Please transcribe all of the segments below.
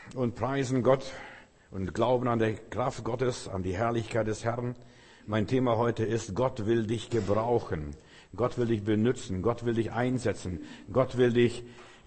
und preisen Gott und glauben an die Kraft Gottes, an die Herrlichkeit des Herrn. Mein Thema heute ist, Gott will dich gebrauchen. Gott will dich benutzen. Gott will dich einsetzen. Gott will dich,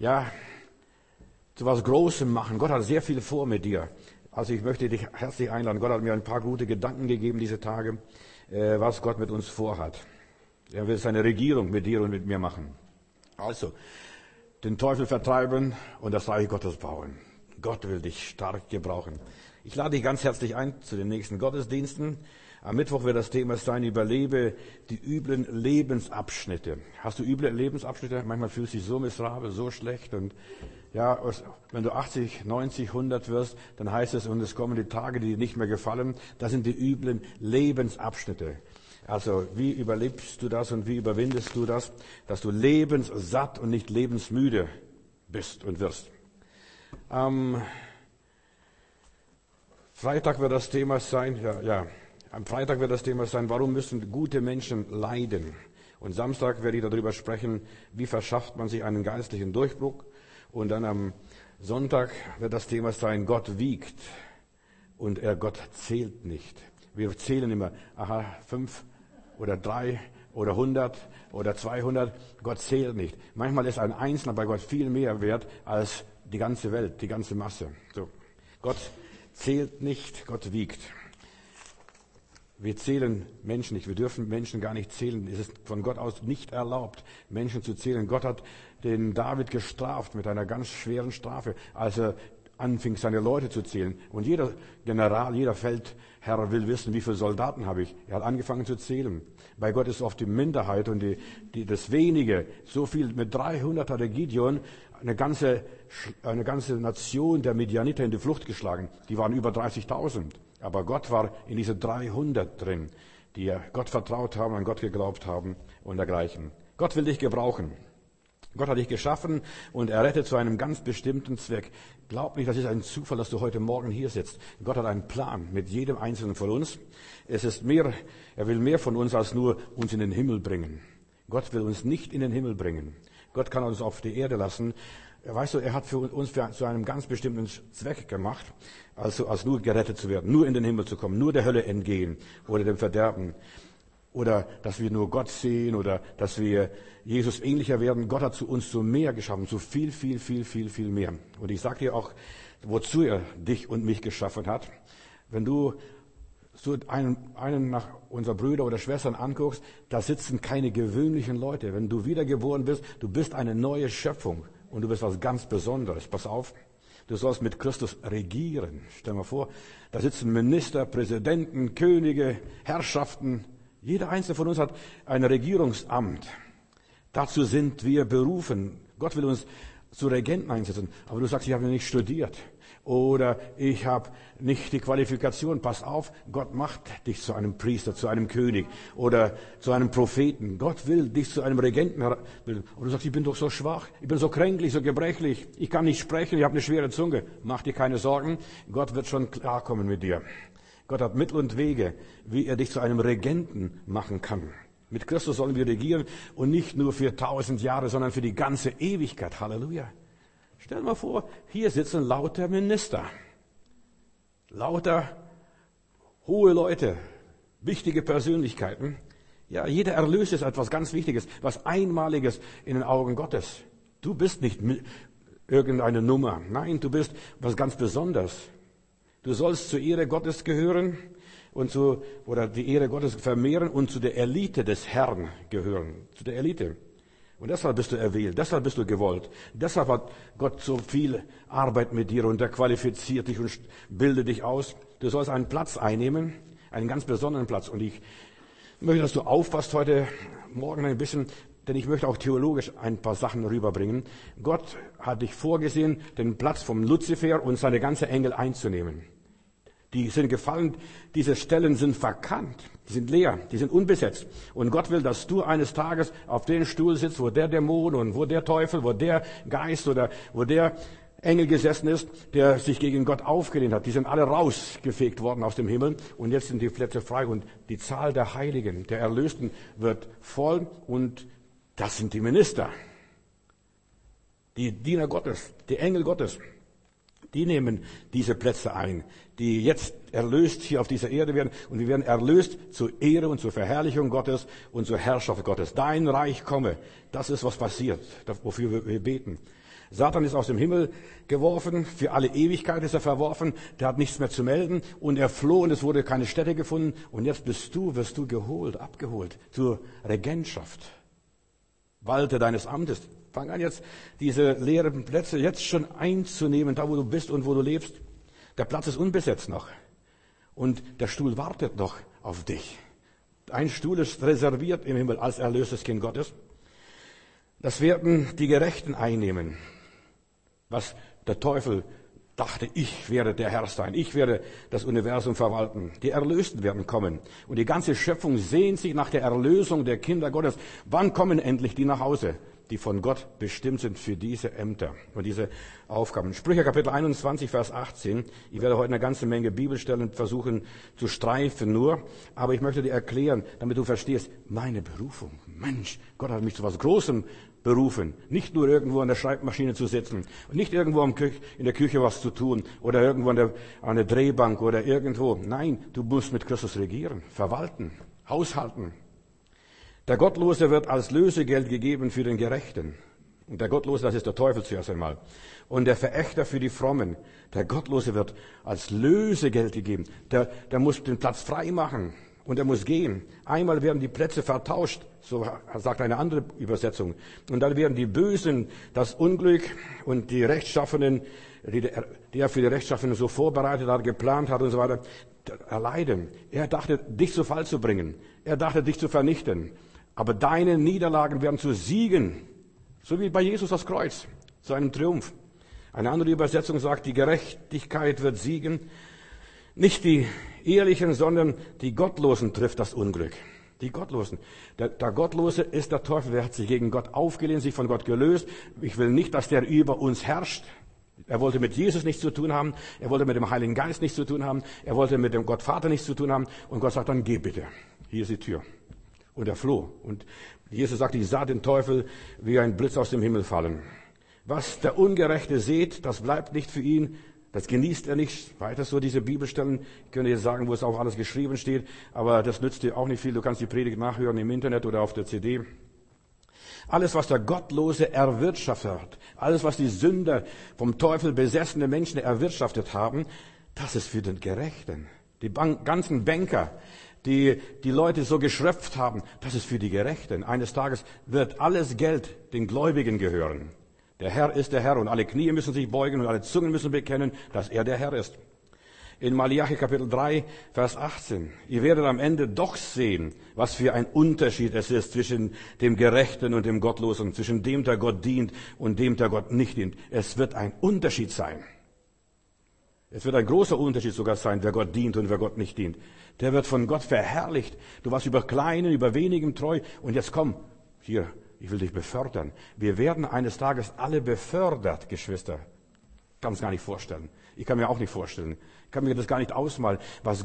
zu was Großem machen. Gott hat sehr viel vor mit dir. Also ich möchte dich herzlich einladen. Gott hat mir ein paar gute Gedanken gegeben diese Tage, was Gott mit uns vorhat. Er will seine Regierung mit dir und mit mir machen. Also, den Teufel vertreiben und das Reich Gottes bauen. Gott will dich stark gebrauchen. Ich lade dich ganz herzlich ein zu den nächsten Gottesdiensten. Am Mittwoch wird das Thema sein, überlebe die üblen Lebensabschnitte. Hast du üble Lebensabschnitte? Manchmal fühlst du dich so miserabel, so schlecht und wenn du 80, 90, 100 wirst, dann heißt es, und es kommen die Tage, die dir nicht mehr gefallen. Das sind die üblen Lebensabschnitte. Also, wie überlebst du das und wie überwindest du das, dass du lebenssatt und nicht lebensmüde bist und wirst? Am Freitag wird das Thema sein, am Freitag wird das Thema sein, warum müssen gute Menschen leiden? Und Samstag werde ich darüber sprechen, wie verschafft man sich einen geistlichen Durchbruch? Und dann am Sonntag wird das Thema sein, Gott wiegt und Gott zählt nicht. Wir zählen immer, 5 oder 3 oder 100 oder 200. Gott zählt nicht. Manchmal ist ein Einzelner bei Gott viel mehr wert als die ganze Welt, die ganze Masse. So. Gott zählt nicht, Gott wiegt. Wir zählen Menschen nicht. Wir dürfen Menschen gar nicht zählen. Es ist von Gott aus nicht erlaubt, Menschen zu zählen. Gott hat den David gestraft mit einer ganz schweren Strafe, als er anfing, seine Leute zu zählen. Und jeder General, jeder Feldherr will wissen, wie viele Soldaten habe ich. Er hat angefangen zu zählen. Bei Gott ist oft die Minderheit und das Wenige. So viel mit 300 hat der Gideon eine ganze Nation der Midianiter in die Flucht geschlagen. Die waren über 30.000. Aber Gott war in diese 300 drin, die Gott vertraut haben, an Gott geglaubt haben und dergleichen. Gott will dich gebrauchen. Gott hat dich geschaffen und er rettet zu einem ganz bestimmten Zweck. Glaub nicht, das ist ein Zufall, dass du heute Morgen hier sitzt. Gott hat einen Plan mit jedem Einzelnen von uns. Er will mehr von uns als nur uns in den Himmel bringen. Gott will uns nicht in den Himmel bringen. Gott kann uns auf die Erde lassen. Weißt du, er hat für uns zu einem ganz bestimmten Zweck gemacht, also als nur gerettet zu werden, nur in den Himmel zu kommen, nur der Hölle entgehen oder dem Verderben. Oder dass wir nur Gott sehen oder dass wir Jesus ähnlicher werden. Gott hat zu uns so mehr geschaffen, so viel, viel, viel, viel, viel mehr. Und ich sage dir auch, wozu er dich und mich geschaffen hat. Wenn du so einen nach unserer Brüder oder Schwestern anguckst, da sitzen keine gewöhnlichen Leute. Wenn du wiedergeboren bist, du bist eine neue Schöpfung und du bist was ganz Besonderes. Pass auf, du sollst mit Christus regieren. Stell dir mal vor, da sitzen Minister, Präsidenten, Könige, Herrschaften. Jeder Einzelne von uns hat ein Regierungsamt. Dazu sind wir berufen. Gott will uns zu Regenten einsetzen. Aber du sagst, ich habe nicht studiert. Oder ich habe nicht die Qualifikation. Pass auf, Gott macht dich zu einem Priester, zu einem König oder zu einem Propheten. Gott will dich zu einem Regenten bilden. Und du sagst, ich bin doch so schwach, ich bin so kränklich, so gebrechlich, ich kann nicht sprechen, ich habe eine schwere Zunge. Mach dir keine Sorgen, Gott wird schon klarkommen mit dir. Gott hat Mittel und Wege, wie er dich zu einem Regenten machen kann. Mit Christus sollen wir regieren und nicht nur für 1000 Jahre, sondern für die ganze Ewigkeit. Halleluja. Stell dir mal vor, hier sitzen lauter Minister, lauter hohe Leute, wichtige Persönlichkeiten. Ja, jeder Erlös ist etwas ganz Wichtiges, was Einmaliges in den Augen Gottes. Du bist nicht irgendeine Nummer. Nein, du bist was ganz Besonderes. Du sollst zur Ehre Gottes gehören oder die Ehre Gottes vermehren und zu der Elite des Herrn gehören. Zu der Elite. Und deshalb bist du erwählt, deshalb bist du gewollt. Deshalb hat Gott so viel Arbeit mit dir und er qualifiziert dich und bildet dich aus. Du sollst einen Platz einnehmen, einen ganz besonderen Platz. Und ich möchte, dass du aufpasst heute Morgen ein bisschen, denn ich möchte auch theologisch ein paar Sachen rüberbringen. Gott hat dich vorgesehen, den Platz vom Luzifer und seine ganze Engel einzunehmen. Die sind gefallen, diese Stellen sind vakant, die sind leer, die sind unbesetzt. Und Gott will, dass du eines Tages auf den Stuhl sitzt, wo der Dämon und wo der Teufel, wo der Geist oder wo der Engel gesessen ist, der sich gegen Gott aufgelehnt hat. Die sind alle rausgefegt worden aus dem Himmel und jetzt sind die Plätze frei und die Zahl der Heiligen, der Erlösten wird voll und das sind die Minister, die Diener Gottes, die Engel Gottes. Die nehmen diese Plätze ein, die jetzt erlöst hier auf dieser Erde werden. Und wir werden erlöst zur Ehre und zur Verherrlichung Gottes und zur Herrschaft Gottes. Dein Reich komme. Das ist, was passiert, wofür wir beten. Satan ist aus dem Himmel geworfen. Für alle Ewigkeit ist er verworfen. Der hat nichts mehr zu melden. Und er floh und es wurde keine Stätte gefunden. Und jetzt wirst du abgeholt zur Regentschaft. Walte deines Amtes. Fang an jetzt, diese leeren Plätze jetzt schon einzunehmen, da wo du bist und wo du lebst. Der Platz ist unbesetzt noch. Und der Stuhl wartet noch auf dich. Ein Stuhl ist reserviert im Himmel als erlöstes Kind Gottes. Das werden die Gerechten einnehmen. Was der Teufel dachte, ich werde der Herr sein, ich werde das Universum verwalten. Die Erlösten werden kommen. Und die ganze Schöpfung sehnt sich nach der Erlösung der Kinder Gottes. Wann kommen endlich die nach Hause, die von Gott bestimmt sind für diese Ämter und diese Aufgaben? Sprüche Kapitel 21, Vers 18. Ich werde heute eine ganze Menge Bibelstellen versuchen zu streifen nur, aber ich möchte dir erklären, damit du verstehst, meine Berufung. Mensch, Gott hat mich zu was Großem berufen. Nicht nur irgendwo an der Schreibmaschine zu sitzen und nicht irgendwo in der Küche was zu tun oder irgendwo an der Drehbank oder irgendwo. Nein, du musst mit Christus regieren, verwalten, haushalten. Der Gottlose wird als Lösegeld gegeben für den Gerechten. Und der Gottlose, das ist der Teufel zuerst einmal. Und der Verächter für die Frommen. Der Gottlose wird als Lösegeld gegeben. Der muss den Platz frei machen. Und er muss gehen. Einmal werden die Plätze vertauscht, so sagt eine andere Übersetzung. Und dann werden die Bösen das Unglück und die Rechtschaffenen, die er für die Rechtschaffenen so vorbereitet hat, geplant hat und so weiter, erleiden. Er dachte, dich zu Fall zu bringen. Er dachte, dich zu vernichten. Aber deine Niederlagen werden zu Siegen. So wie bei Jesus das Kreuz, zu einem Triumph. Eine andere Übersetzung sagt, die Gerechtigkeit wird siegen. Nicht die Ehrlichen, sondern die Gottlosen trifft das Unglück. Die Gottlosen. Der Gottlose ist der Teufel, der hat sich gegen Gott aufgelehnt, sich von Gott gelöst. Ich will nicht, dass der über uns herrscht. Er wollte mit Jesus nichts zu tun haben. Er wollte mit dem Heiligen Geist nichts zu tun haben. Er wollte mit dem Gottvater nichts zu tun haben. Und Gott sagt dann, geh bitte. Hier ist die Tür. Und er floh. Und Jesus sagt, ich sah den Teufel wie ein Blitz aus dem Himmel fallen. Was der Ungerechte sät, das bleibt nicht für ihn. Das genießt er nicht. Weiter so diese Bibelstellen. Ich könnte jetzt sagen, wo es auch alles geschrieben steht. Aber das nützt dir auch nicht viel. Du kannst die Predigt nachhören im Internet oder auf der CD. Alles, was der Gottlose erwirtschaftet hat, alles, was die Sünder, vom Teufel besessene Menschen erwirtschaftet haben, das ist für den Gerechten. Die ganzen Banker, die Leute so geschröpft haben, das ist für die Gerechten. Eines Tages wird alles Geld den Gläubigen gehören. Der Herr ist der Herr und alle Knie müssen sich beugen und alle Zungen müssen bekennen, dass er der Herr ist. In Malachi Kapitel 3, Vers 18. Ihr werdet am Ende doch sehen, was für ein Unterschied es ist zwischen dem Gerechten und dem Gottlosen, zwischen dem, der Gott dient und dem, der Gott nicht dient. Es wird ein Unterschied sein. Es wird ein großer Unterschied sogar sein, wer Gott dient und wer Gott nicht dient. Der wird von Gott verherrlicht. Du warst über Kleinen, über Wenigem treu und jetzt komm, hier, ich will dich befördern. Wir werden eines Tages alle befördert, Geschwister. Ich kann es gar nicht vorstellen. Ich kann mir auch nicht vorstellen. Ich kann mir das gar nicht ausmalen, was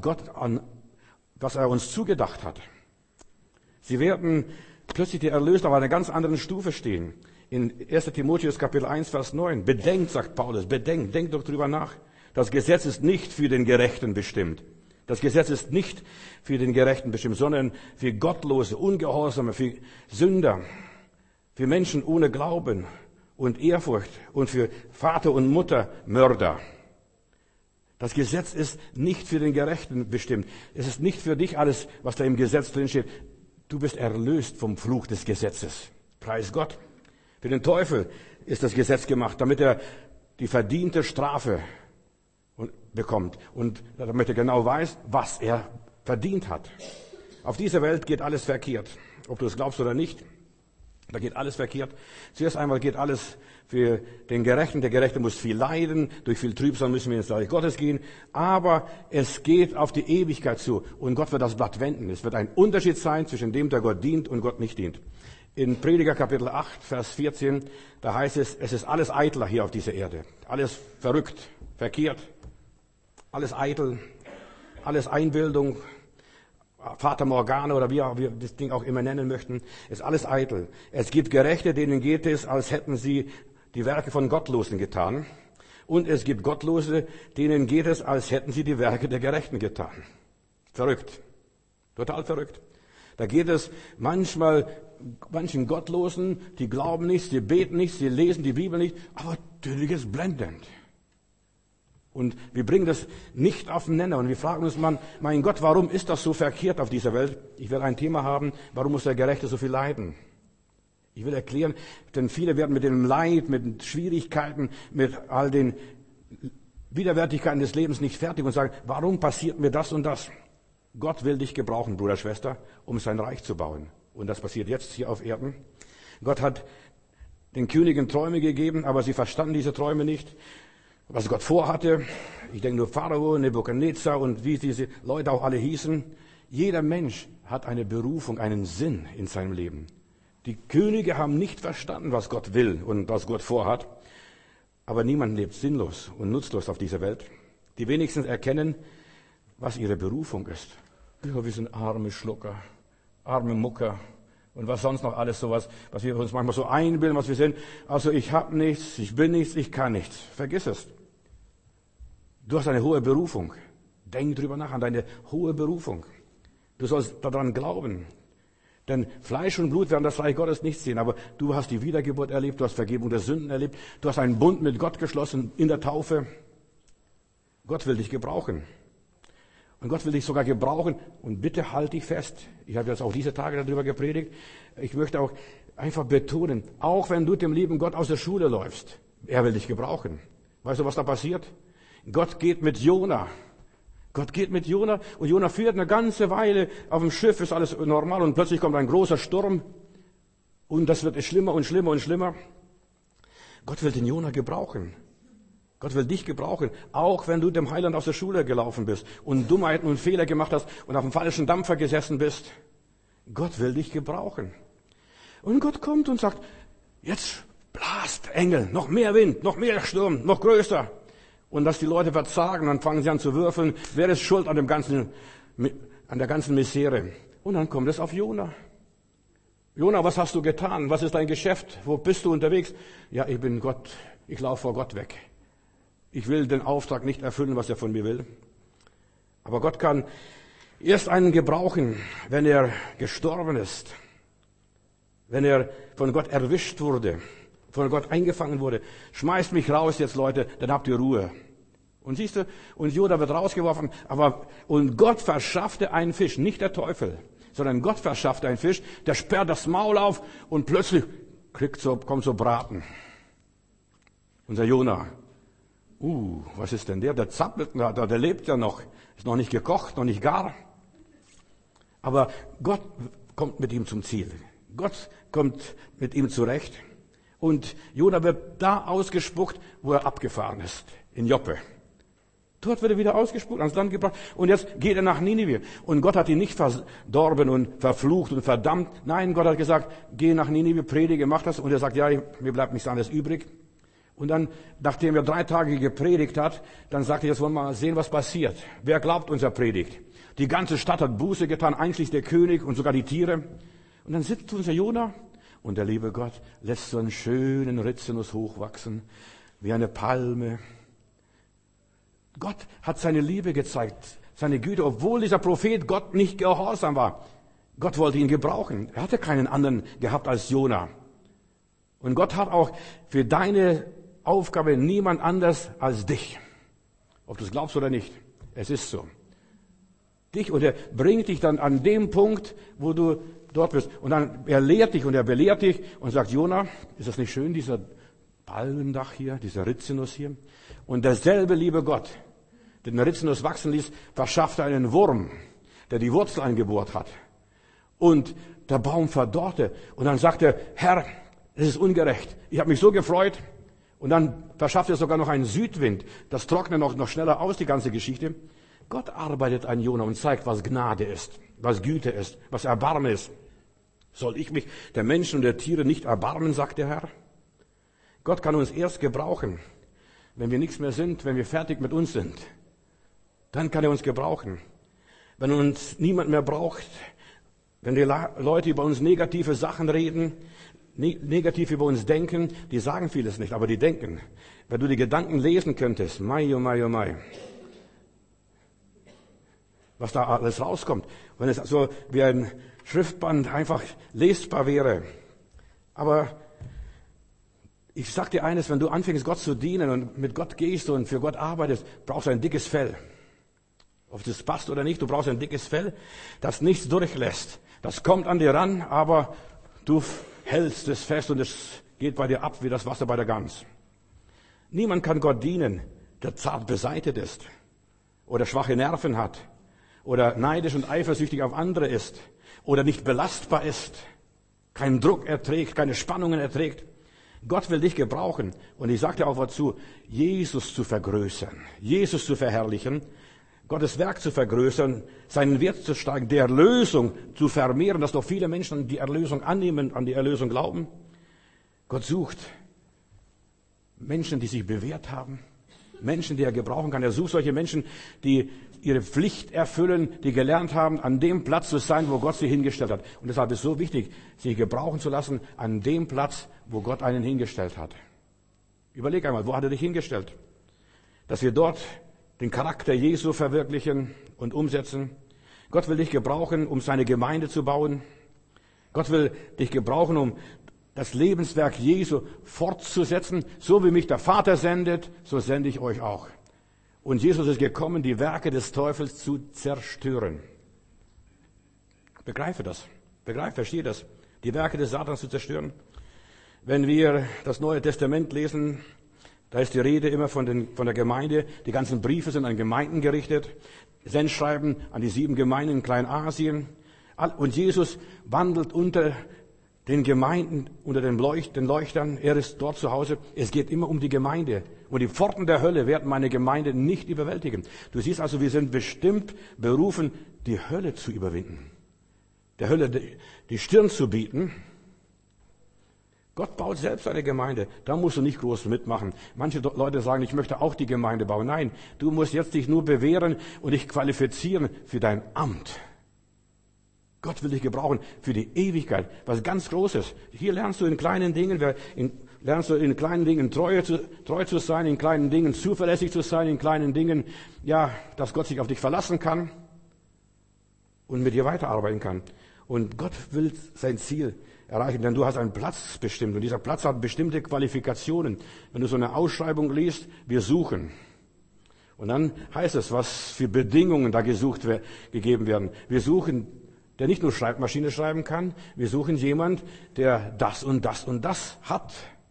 er uns zugedacht hat. Sie werden plötzlich die Erlösten auf einer ganz anderen Stufe stehen. In 1. Timotheus Kapitel 1, Vers 9. Bedenkt, sagt Paulus, denkt doch drüber nach. Das Gesetz ist nicht für den Gerechten bestimmt. Das Gesetz ist nicht für den Gerechten bestimmt, sondern für Gottlose, Ungehorsame, für Sünder, für Menschen ohne Glauben und Ehrfurcht und für Vater und Mutter Mörder. Das Gesetz ist nicht für den Gerechten bestimmt. Es ist nicht für dich alles, was da im Gesetz drin steht. Du bist erlöst vom Fluch des Gesetzes. Preis Gott. Für den Teufel ist das Gesetz gemacht, damit er die verdiente Strafe bekommt und damit er genau weiß, was er verdient hat. Auf dieser Welt geht alles verkehrt. Ob du es glaubst oder nicht, da geht alles verkehrt. Zuerst einmal geht alles für den Gerechten. Der Gerechte muss viel leiden. Durch viel Trübsal müssen wir ins Reich Gottes gehen. Aber es geht auf die Ewigkeit zu. Und Gott wird das Blatt wenden. Es wird ein Unterschied sein zwischen dem, der Gott dient und Gott nicht dient. In Prediger Kapitel 8, Vers 14, da heißt es ist alles Eitler hier auf dieser Erde. Alles verrückt, verkehrt, alles eitel, alles Einbildung, Fata Morgana oder wie wir das Ding auch immer nennen möchten, ist alles eitel. Es gibt Gerechte, denen geht es, als hätten sie die Werke von Gottlosen getan. Und es gibt Gottlose, denen geht es, als hätten sie die Werke der Gerechten getan. Verrückt. Total verrückt. Da geht es manchen Gottlosen, die glauben nicht, sie beten nicht, sie lesen die Bibel nicht, aber natürlich ist blendend. Und wir bringen das nicht auf den Nenner und wir fragen uns, mein Gott, warum ist das so verkehrt auf dieser Welt? Ich werde ein Thema haben, warum muss der Gerechte so viel leiden? Ich will erklären, denn viele werden mit dem Leid, mit den Schwierigkeiten, mit all den Widerwärtigkeiten des Lebens nicht fertig und sagen, warum passiert mir das und das? Gott will dich gebrauchen, Bruder, Schwester, um sein Reich zu bauen. Und das passiert jetzt hier auf Erden. Gott hat den Königen Träume gegeben, aber sie verstanden diese Träume nicht, was Gott vorhatte. Ich denke nur Pharao, Nebukadnezar und wie diese Leute auch alle hießen. Jeder Mensch hat eine Berufung, einen Sinn in seinem Leben. Die Könige haben nicht verstanden, was Gott will und was Gott vorhat. Aber niemand lebt sinnlos und nutzlos auf dieser Welt. Die wenigsten erkennen, was ihre Berufung ist. Ja, wir sind arme Schlucker, arme Mucker und was sonst noch alles sowas, was wir uns manchmal so einbilden, was wir sind. Also ich habe nichts, ich bin nichts, ich kann nichts. Vergiss es. Du hast eine hohe Berufung. Denk drüber nach, an deine hohe Berufung. Du sollst daran glauben. Denn Fleisch und Blut werden das Reich Gottes nicht sehen, aber du hast die Wiedergeburt erlebt, du hast Vergebung der Sünden erlebt, du hast einen Bund mit Gott geschlossen in der Taufe. Gott will dich gebrauchen. Und Gott will dich sogar gebrauchen. Und bitte halt dich fest. Ich habe jetzt auch diese Tage darüber gepredigt. Ich möchte auch einfach betonen, auch wenn du mit dem lieben Gott aus der Schule läufst, er will dich gebrauchen. Weißt du, was da passiert? Gott geht mit Jona. Gott geht mit Jona und Jona führt eine ganze Weile auf dem Schiff, ist alles normal und plötzlich kommt ein großer Sturm und das wird schlimmer und schlimmer und schlimmer. Gott will den Jona gebrauchen. Gott will dich gebrauchen, auch wenn du dem Heiland aus der Schule gelaufen bist und Dummheiten und Fehler gemacht hast und auf dem falschen Dampfer gesessen bist. Gott will dich gebrauchen. Und Gott kommt und sagt, jetzt blast, Engel, noch mehr Wind, noch mehr Sturm, noch größer. Und dass die Leute verzagen, dann fangen sie an zu würfeln. Wer ist schuld an der ganzen Misere? Und dann kommt es auf Jona. Jona, was hast du getan? Was ist dein Geschäft? Wo bist du unterwegs? Ja, ich bin Gott. Ich laufe vor Gott weg. Ich will den Auftrag nicht erfüllen, was er von mir will. Aber Gott kann erst einen gebrauchen, wenn er gestorben ist. Wenn er von Gott erwischt wurde. Von Gott eingefangen wurde. Schmeißt mich raus jetzt, Leute, dann habt ihr Ruhe. Und siehst du, und Jona wird rausgeworfen, und Gott verschaffte einen Fisch, nicht der Teufel, sondern Gott verschaffte einen Fisch, der sperrt das Maul auf und plötzlich kommt so Braten. Unser Jona. Was ist denn der? Der zappelt, der lebt ja noch, ist noch nicht gekocht, noch nicht gar. Aber Gott kommt mit ihm zum Ziel. Gott kommt mit ihm zurecht. Und Jona wird da ausgespuckt, wo er abgefahren ist, in Joppe. Dort wird er wieder ausgespuckt, ans Land gebracht. Und jetzt geht er nach Ninive. Und Gott hat ihn nicht verdorben und verflucht und verdammt. Nein, Gott hat gesagt, geh nach Ninive, predige, mach das. Und er sagt, ja, mir bleibt nichts anderes übrig. Und dann, nachdem er 3 Tage gepredigt hat, dann sagt er, jetzt wollen wir mal sehen, was passiert. Wer glaubt unserer Predigt? Die ganze Stadt hat Buße getan, einschließlich der König und sogar die Tiere. Und dann sitzt unser Jona. Und der liebe Gott lässt so einen schönen Rizinus hochwachsen, wie eine Palme. Gott hat seine Liebe gezeigt, seine Güte, obwohl dieser Prophet Gott nicht gehorsam war. Gott wollte ihn gebrauchen. Er hatte keinen anderen gehabt als Jona. Und Gott hat auch für deine Aufgabe niemand anders als dich. Ob du es glaubst oder nicht. Es ist so. Und er bringt dich dann an dem Punkt, wo du dort bist. Und dann er lehrt dich und er belehrt dich und sagt, Jona, ist das nicht schön, dieser Palmendach hier, dieser Rizinus hier? Und derselbe liebe Gott, der den Rizinus wachsen ließ, verschaffte einen Wurm, der die Wurzel eingebohrt hat. Und der Baum verdorrte. Und dann sagte, Herr, es ist ungerecht. Ich habe mich so gefreut. Und dann verschafft er sogar noch einen Südwind. Das trocknet noch schneller aus, die ganze Geschichte. Gott arbeitet an Jona und zeigt, was Gnade ist, was Güte ist, was Erbarmen ist. Soll ich mich der Menschen und der Tiere nicht erbarmen, sagt der Herr? Gott kann uns erst gebrauchen, wenn wir nichts mehr sind, wenn wir fertig mit uns sind. Dann kann er uns gebrauchen. Wenn uns niemand mehr braucht, wenn die Leute über uns negative Sachen reden, negativ über uns denken, die sagen vieles nicht, aber die denken. Wenn du die Gedanken lesen könntest, mai, oh mai, oh mai, was da alles rauskommt, wenn es so wie ein Schriftband einfach lesbar wäre. Aber ich sag dir eines, wenn du anfängst, Gott zu dienen und mit Gott gehst und für Gott arbeitest, brauchst du ein dickes Fell. Ob das passt oder nicht, du brauchst ein dickes Fell, das nichts durchlässt. Das kommt an dir ran, aber du hältst es fest und es geht bei dir ab wie das Wasser bei der Gans. Niemand kann Gott dienen, der zart beseitet ist oder schwache Nerven hat oder neidisch und eifersüchtig auf andere ist oder nicht belastbar ist, keinen Druck erträgt, keine Spannungen erträgt. Gott will dich gebrauchen. Und ich sage dir auch dazu, Jesus zu vergrößern, Jesus zu verherrlichen, Gottes Werk zu vergrößern, seinen Wert zu steigen, die Erlösung zu vermehren, dass doch viele Menschen die Erlösung annehmen, an die Erlösung glauben. Gott sucht Menschen, die sich bewährt haben, Menschen, die er gebrauchen kann. Er sucht solche Menschen, die ihre Pflicht erfüllen, die gelernt haben, an dem Platz zu sein, wo Gott sie hingestellt hat. Und deshalb ist es so wichtig, sich gebrauchen zu lassen an dem Platz, wo Gott einen hingestellt hat. Überleg einmal, wo hat er dich hingestellt? Dass wir dort den Charakter Jesu verwirklichen und umsetzen. Gott will dich gebrauchen, um seine Gemeinde zu bauen. Gott will dich gebrauchen, um das Lebenswerk Jesu fortzusetzen. So wie mich der Vater sendet, so sende ich euch auch. Und Jesus ist gekommen, die Werke des Teufels zu zerstören. Begreife das. Verstehe das. Die Werke des Satans zu zerstören. Wenn wir das Neue Testament lesen, da ist die Rede immer von der Gemeinde. Die ganzen Briefe sind an Gemeinden gerichtet. Sendschreiben an die 7 Gemeinden in Kleinasien. Und Jesus wandelt unter den Gemeinden, unter den Leuchtern. Er ist dort zu Hause. Es geht immer um die Gemeinde. Und die Pforten der Hölle werden meine Gemeinde nicht überwältigen. Du siehst also, wir sind bestimmt berufen, die Hölle zu überwinden. Der Hölle die Stirn zu bieten. Gott baut selbst eine Gemeinde. Da musst du nicht groß mitmachen. Manche Leute sagen, ich möchte auch die Gemeinde bauen. Nein, du musst jetzt dich nur bewähren und dich qualifizieren für dein Amt. Gott will dich gebrauchen für die Ewigkeit, was ganz Großes. Hier lernst du in kleinen Dingen, treu zu sein, in kleinen Dingen zuverlässig zu sein, in kleinen Dingen, ja, dass Gott sich auf dich verlassen kann und mit dir weiterarbeiten kann. Und Gott will sein Ziel erreichen, denn du hast einen Platz bestimmt und dieser Platz hat bestimmte Qualifikationen. Wenn du so eine Ausschreibung liest, wir suchen. Und dann heißt es, was für Bedingungen da gegeben werden. Wir suchen, der nicht nur Schreibmaschine schreiben kann, wir suchen jemand, der das und das und das hat.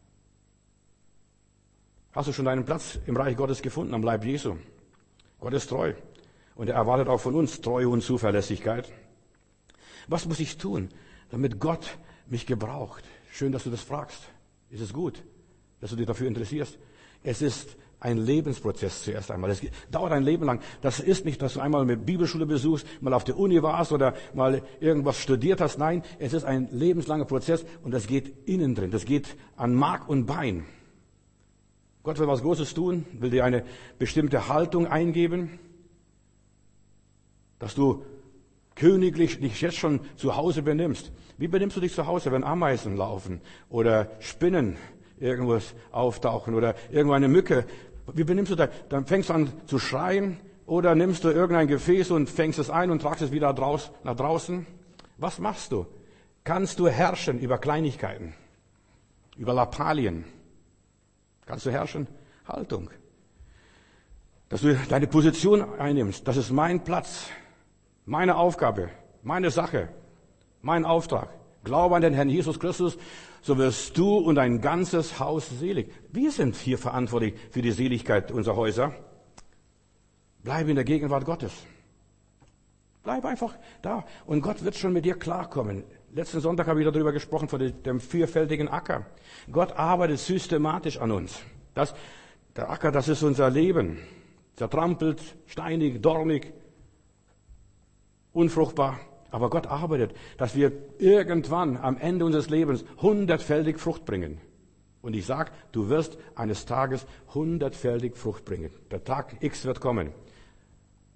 Hast du schon deinen Platz im Reich Gottes gefunden, am Leib Jesu? Gott ist treu und er erwartet auch von uns Treue und Zuverlässigkeit. Was muss ich tun, damit Gott mich gebraucht? Schön, dass du das fragst. Ist es gut, dass du dich dafür interessierst? Es ist ein Lebensprozess zuerst einmal. Es dauert ein Leben lang. Das ist nicht, dass du einmal eine Bibelschule besuchst, mal auf der Uni warst oder mal irgendwas studiert hast. Nein, es ist ein lebenslanger Prozess und das geht innen drin. Das geht an Mark und Bein. Gott will was Großes tun, will dir eine bestimmte Haltung eingeben, dass du königlich dich jetzt schon zu Hause benimmst. Wie benimmst du dich zu Hause, wenn Ameisen laufen oder Spinnen irgendwas auftauchen oder irgendeine Mücke? Wie benimmst du dich? Dann fängst du an zu schreien oder nimmst du irgendein Gefäß und fängst es ein und tragst es wieder nach draußen? Was machst du? Kannst du herrschen über Kleinigkeiten, über Lappalien? Kannst du herrschen? Haltung. Dass du deine Position einnimmst. Das ist mein Platz. Meine Aufgabe, meine Sache, mein Auftrag. Glaube an den Herrn Jesus Christus, so wirst du und dein ganzes Haus selig. Wir sind hier verantwortlich für die Seligkeit unserer Häuser. Bleib in der Gegenwart Gottes. Bleib einfach da und Gott wird schon mit dir klarkommen. Letzten Sonntag habe ich darüber gesprochen, von dem 4-fältigen Acker. Gott arbeitet systematisch an uns. Der Acker, das ist unser Leben. Zertrampelt, steinig, dornig, unfruchtbar. Aber Gott arbeitet, dass wir irgendwann am Ende unseres Lebens 100-fältig Frucht bringen. Und ich sage, du wirst eines Tages 100-fältig Frucht bringen. Der Tag X wird kommen.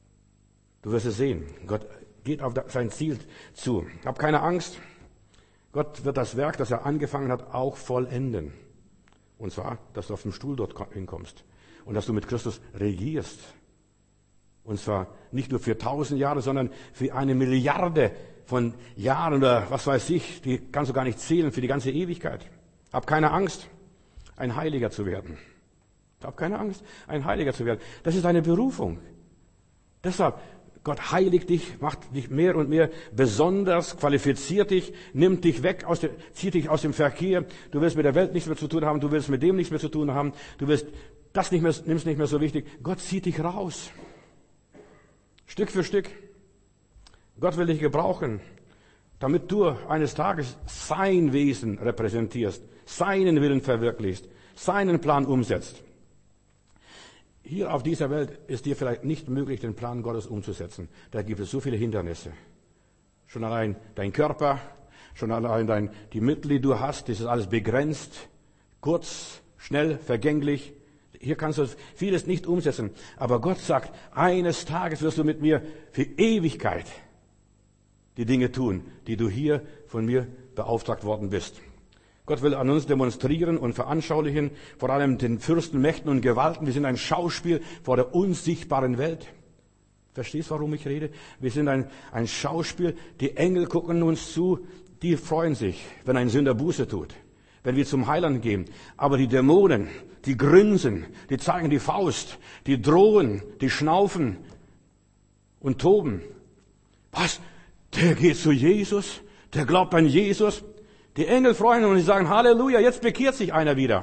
Du wirst es sehen. Gott geht auf sein Ziel zu. Hab keine Angst. Gott wird das Werk, das er angefangen hat, auch vollenden. Und zwar, dass du auf dem Stuhl dort hinkommst und dass du mit Christus regierst. Und zwar nicht nur für 1000 Jahre, sondern für 1 Milliarde von Jahren oder was weiß ich, die kannst du gar nicht zählen, für die ganze Ewigkeit. Hab keine Angst, ein Heiliger zu werden. Hab keine Angst, ein Heiliger zu werden. Das ist eine Berufung. Deshalb, Gott heiligt dich, macht dich mehr und mehr besonders, qualifiziert dich, nimmt dich weg, zieht dich aus dem Verkehr. Du willst mit der Welt nichts mehr zu tun haben, du willst mit dem nichts mehr zu tun haben, du willst das nicht mehr, nimmst nicht mehr so wichtig. Gott zieht dich raus. Stück für Stück. Gott will dich gebrauchen, damit du eines Tages sein Wesen repräsentierst, seinen Willen verwirklichst, seinen Plan umsetzt. Hier auf dieser Welt ist dir vielleicht nicht möglich, den Plan Gottes umzusetzen. Da gibt es so viele Hindernisse. Schon allein dein Körper, schon allein die Mittel, die du hast, das ist alles begrenzt, kurz, schnell, vergänglich. Hier kannst du vieles nicht umsetzen. Aber Gott sagt, eines Tages wirst du mit mir für Ewigkeit die Dinge tun, die du hier von mir beauftragt worden bist. Gott will an uns demonstrieren und veranschaulichen, vor allem den Fürsten, Mächten und Gewalten. Wir sind ein Schauspiel vor der unsichtbaren Welt. Verstehst du, warum ich rede? Wir sind ein Schauspiel. Die Engel gucken uns zu, die freuen sich, wenn ein Sünder Buße tut, wenn wir zum Heiland gehen. Aber die Dämonen, die grinsen, die zeigen die Faust, die drohen, die schnaufen und toben. Was? Der geht zu Jesus? Der glaubt an Jesus? Die Engel freuen und sie sagen, Halleluja, jetzt bekehrt sich einer wieder.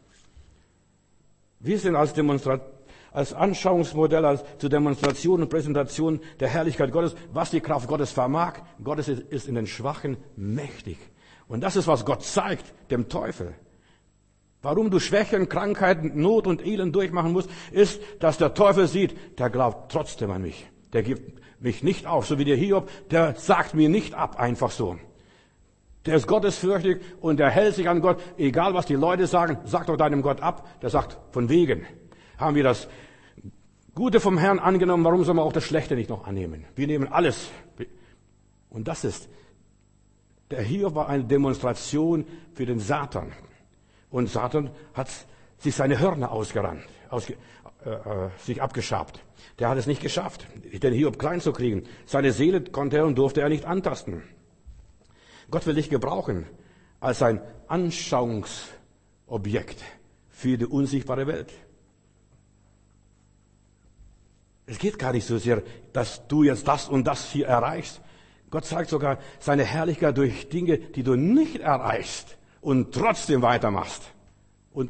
Wir sind als Anschauungsmodell, zur Demonstration und Präsentation der Herrlichkeit Gottes, was die Kraft Gottes vermag. Gott ist in den Schwachen mächtig. Und das ist, was Gott zeigt, dem Teufel. Warum du Schwächen, Krankheiten, Not und Elend durchmachen musst, ist, dass der Teufel sieht, der glaubt trotzdem an mich. Der gibt mich nicht auf, so wie der Hiob, der sagt mir nicht ab, einfach so. Der ist gottesfürchtig und der hält sich an Gott. Egal, was die Leute sagen, sag doch deinem Gott ab. Der sagt, von wegen haben wir das Gute vom Herrn angenommen, warum soll man auch das Schlechte nicht noch annehmen? Wir nehmen alles. Und der Hiob war eine Demonstration für den Satan. Und Satan hat sich seine Hörner sich abgeschabt. Der hat es nicht geschafft, den Hiob klein zu kriegen. Seine Seele konnte er und durfte er nicht antasten. Gott will dich gebrauchen als ein Anschauungsobjekt für die unsichtbare Welt. Es geht gar nicht so sehr, dass du jetzt das und das hier erreichst. Gott zeigt sogar seine Herrlichkeit durch Dinge, die du nicht erreichst und trotzdem weitermachst. Und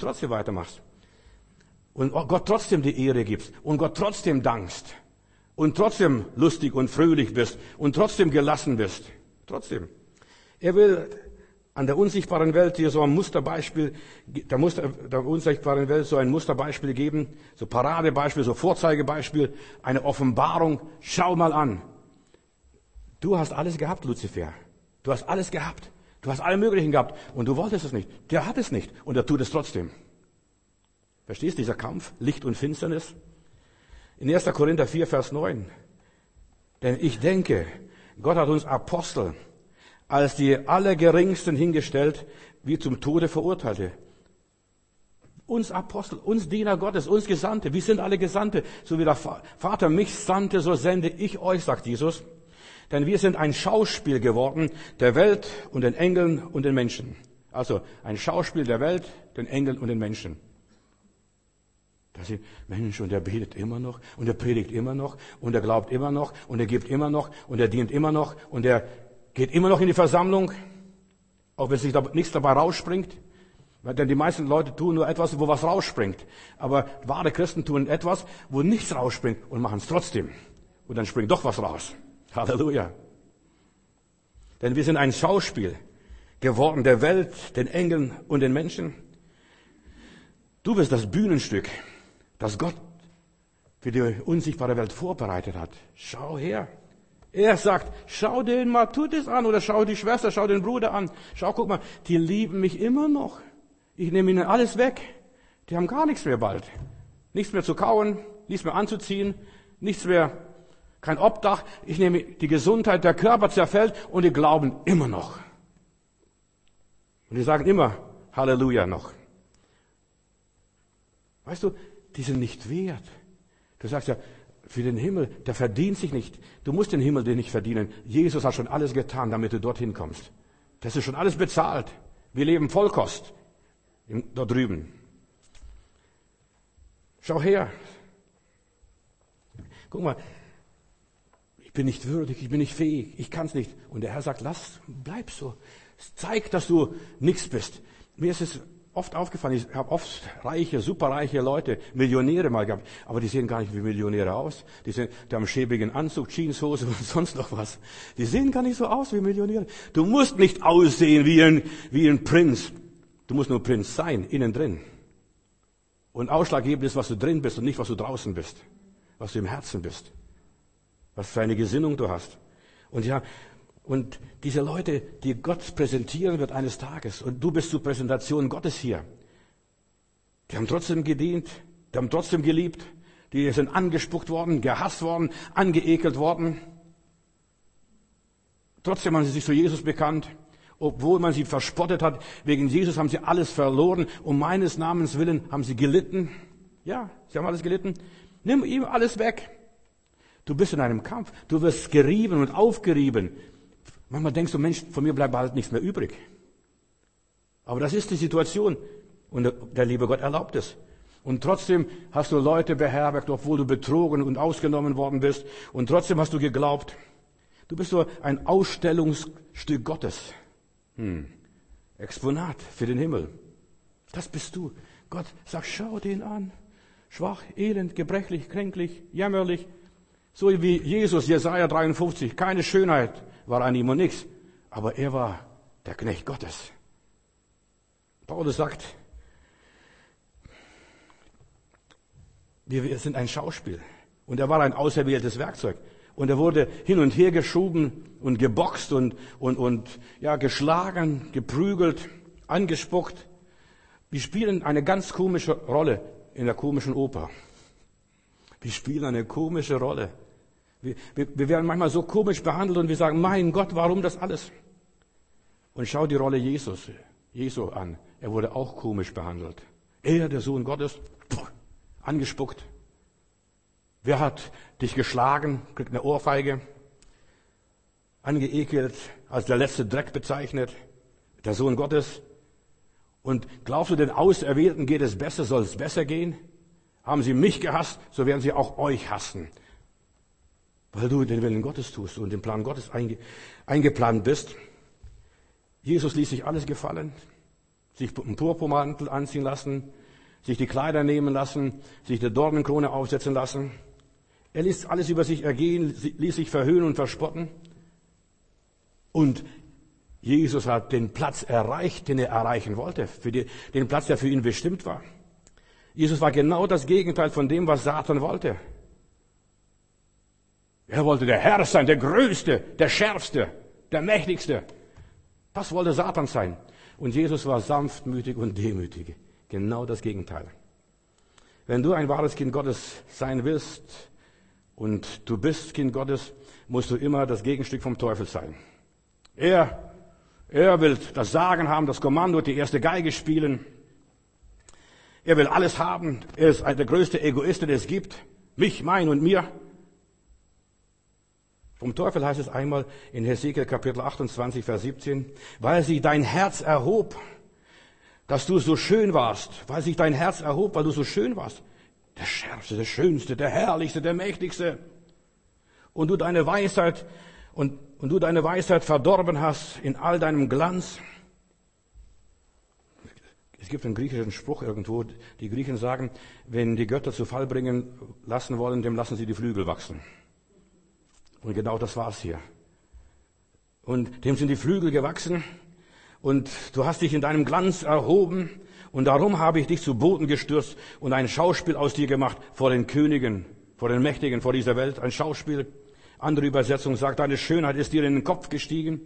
Gott trotzdem die Ehre gibst und Gott trotzdem dankst und trotzdem lustig und fröhlich bist und trotzdem gelassen bist. Trotzdem. Er will an der unsichtbaren Welt hier so ein Musterbeispiel, der unsichtbaren Welt so ein Musterbeispiel geben, so Paradebeispiel, so Vorzeigebeispiel, eine Offenbarung. Schau mal an. Du hast alles gehabt, Luzifer. Du hast alles gehabt. Du hast alle möglichen gehabt und du wolltest es nicht. Der hat es nicht und er tut es trotzdem. Verstehst du, dieser Kampf, Licht und Finsternis? In 1. Korinther 4, Vers 9. Denn ich denke, Gott hat uns Apostel als die Allergeringsten hingestellt, wie zum Tode Verurteilte. Uns Apostel, uns Diener Gottes, uns Gesandte, wir sind alle Gesandte. So wie der Vater mich sandte, so sende ich euch, sagt Jesus. Denn wir sind ein Schauspiel geworden der Welt und den Engeln und den Menschen. Also ein Schauspiel der Welt, den Engeln und den Menschen. Da sie, Mensch, und er betet immer noch, und er predigt immer noch, und er glaubt immer noch, und er gibt immer noch, und er dient immer noch, und er geht immer noch in die Versammlung, auch wenn sich nichts dabei rausspringt. Denn die meisten Leute tun nur etwas, wo was rausspringt. Aber wahre Christen tun etwas, wo nichts rausspringt und machen es trotzdem. Und dann springt doch was raus. Halleluja. Denn wir sind ein Schauspiel geworden der Welt, den Engeln und den Menschen. Du bist das Bühnenstück, das Gott für die unsichtbare Welt vorbereitet hat. Schau her. Er sagt, schau den mal, tu das an, oder schau die Schwester, schau den Bruder an. Schau, guck mal, die lieben mich immer noch. Ich nehme ihnen alles weg. Die haben gar nichts mehr bald. Nichts mehr zu kauen, nichts mehr anzuziehen, nichts mehr, kein Obdach. Ich nehme die Gesundheit, der Körper zerfällt und die glauben immer noch. Und die sagen immer Halleluja noch. Weißt du, die sind nicht wert. Du sagst ja, für den Himmel, der verdient sich nicht. Du musst den Himmel dir nicht verdienen. Jesus hat schon alles getan, damit du dorthin kommst. Das ist schon alles bezahlt. Wir leben Vollkost da drüben. Schau her. Guck mal, ich bin nicht würdig, ich bin nicht fähig, ich kann es nicht. Und der Herr sagt, bleib so. Zeig, dass du nichts bist. Mir ist es oft aufgefallen, ich habe oft superreiche Leute, Millionäre mal gehabt, aber die sehen gar nicht wie Millionäre aus. Die haben einen schäbigen Anzug, Jeanshose und sonst noch was. Die sehen gar nicht so aus wie Millionäre. Du musst nicht aussehen wie ein Prinz. Du musst nur Prinz sein, innen drin. Und ausschlaggebend ist, was du drin bist und nicht, was du draußen bist. Was du im Herzen bist. Was für eine Gesinnung du hast. Und diese Leute, die Gott präsentieren wird eines Tages, und du bist zur Präsentation Gottes hier, die haben trotzdem gedient, die haben trotzdem geliebt, die sind angespuckt worden, gehasst worden, angeekelt worden. Trotzdem haben sie sich zu Jesus bekannt, obwohl man sie verspottet hat. Wegen Jesus haben sie alles verloren, um meines Namens willen haben sie gelitten. Ja, sie haben alles gelitten. Nimm ihm alles weg. Du bist in einem Kampf, du wirst gerieben und aufgerieben. Manchmal denkst du, Mensch, von mir bleibt bald nichts mehr übrig. Aber das ist die Situation. Und der liebe Gott erlaubt es. Und trotzdem hast du Leute beherbergt, obwohl du betrogen und ausgenommen worden bist. Und trotzdem hast du geglaubt. Du bist so ein Ausstellungsstück Gottes. Exponat für den Himmel. Das bist du. Gott sagt, schau den an. Schwach, elend, gebrechlich, kränklich, jämmerlich. So wie Jesus, Jesaja 53. Keine Schönheit war an ihm und nichts. Aber er war der Knecht Gottes. Paulus sagt, wir sind ein Schauspiel. Und er war ein auserwähltes Werkzeug. Und er wurde hin und her geschoben und geboxt und geschlagen, geprügelt, angespuckt. Wir spielen eine ganz komische Rolle in der komischen Oper. Wir spielen eine komische Rolle. Wir werden manchmal so komisch behandelt und wir sagen, mein Gott, warum das alles? Und schau die Rolle Jesu an. Er wurde auch komisch behandelt. Er, der Sohn Gottes, angespuckt. Wer hat dich geschlagen, kriegt eine Ohrfeige, angeekelt, als der letzte Dreck bezeichnet, der Sohn Gottes. Und glaubst du, den Auserwählten geht es besser, soll es besser gehen? Haben sie mich gehasst, so werden sie auch euch hassen. Weil du den Willen Gottes tust und den Plan Gottes eingeplant bist. Jesus ließ sich alles gefallen, sich einen Purpurmantel anziehen lassen, sich die Kleider nehmen lassen, sich die Dornenkrone aufsetzen lassen. Er ließ alles über sich ergehen, ließ sich verhöhnen und verspotten. Und Jesus hat den Platz erreicht, den er erreichen wollte, den Platz, der für ihn bestimmt war. Jesus war genau das Gegenteil von dem, was Satan wollte. Er wollte der Herr sein, der Größte, der Schärfste, der Mächtigste. Das wollte Satan sein. Und Jesus war sanftmütig und demütig. Genau das Gegenteil. Wenn du ein wahres Kind Gottes sein willst und du bist Kind Gottes, musst du immer das Gegenstück vom Teufel sein. Er will das Sagen haben, das Kommando, die erste Geige spielen. Er will alles haben. Er ist der größte Egoist, den es gibt. Mich, mein und mir. Vom Teufel heißt es einmal in Hesekiel Kapitel 28, Vers 17, weil sich dein Herz erhob, dass du so schön warst, weil sich dein Herz erhob, weil du so schön warst. Der Schärfste, der Schönste, der Herrlichste, der Mächtigste. Und du deine Weisheit verdorben hast in all deinem Glanz. Es gibt einen griechischen Spruch irgendwo, die Griechen sagen, wenn die Götter zu Fall bringen lassen wollen, dem lassen sie die Flügel wachsen. Und genau das war's hier. Und dem sind die Flügel gewachsen und du hast dich in deinem Glanz erhoben und darum habe ich dich zu Boden gestürzt und ein Schauspiel aus dir gemacht vor den Königen, vor den Mächtigen, vor dieser Welt. Ein Schauspiel. Andere Übersetzung sagt, deine Schönheit ist dir in den Kopf gestiegen.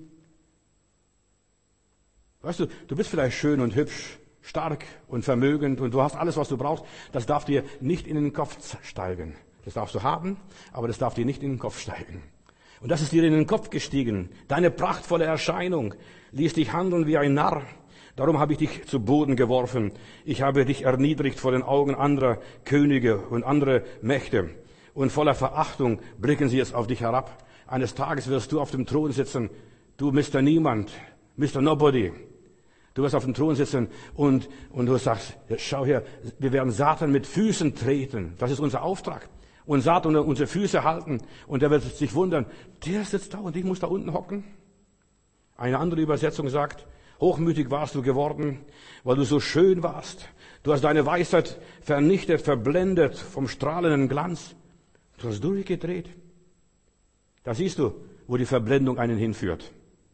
Weißt du, du bist vielleicht schön und hübsch, stark und vermögend und du hast alles, was du brauchst. Das darf dir nicht in den Kopf steigen. Das darfst du haben, aber das darf dir nicht in den Kopf steigen. Und das ist dir in den Kopf gestiegen. Deine prachtvolle Erscheinung ließ dich handeln wie ein Narr. Darum habe ich dich zu Boden geworfen. Ich habe dich erniedrigt vor den Augen anderer Könige und anderer Mächte. Und voller Verachtung blicken sie jetzt auf dich herab. Eines Tages wirst du auf dem Thron sitzen. Du Mr. Niemand, Mr. Nobody. Du wirst auf dem Thron sitzen und du sagst, schau her, wir werden Satan mit Füßen treten. Das ist unser Auftrag. Und Satan unter unsere Füße halten. Und er wird sich wundern, der sitzt da und ich muss da unten hocken. Eine andere Übersetzung sagt, hochmütig warst du geworden, weil du so schön warst. Du hast deine Weisheit vernichtet, verblendet vom strahlenden Glanz. Du hast durchgedreht. Da siehst du, wo die Verblendung einen hinführt.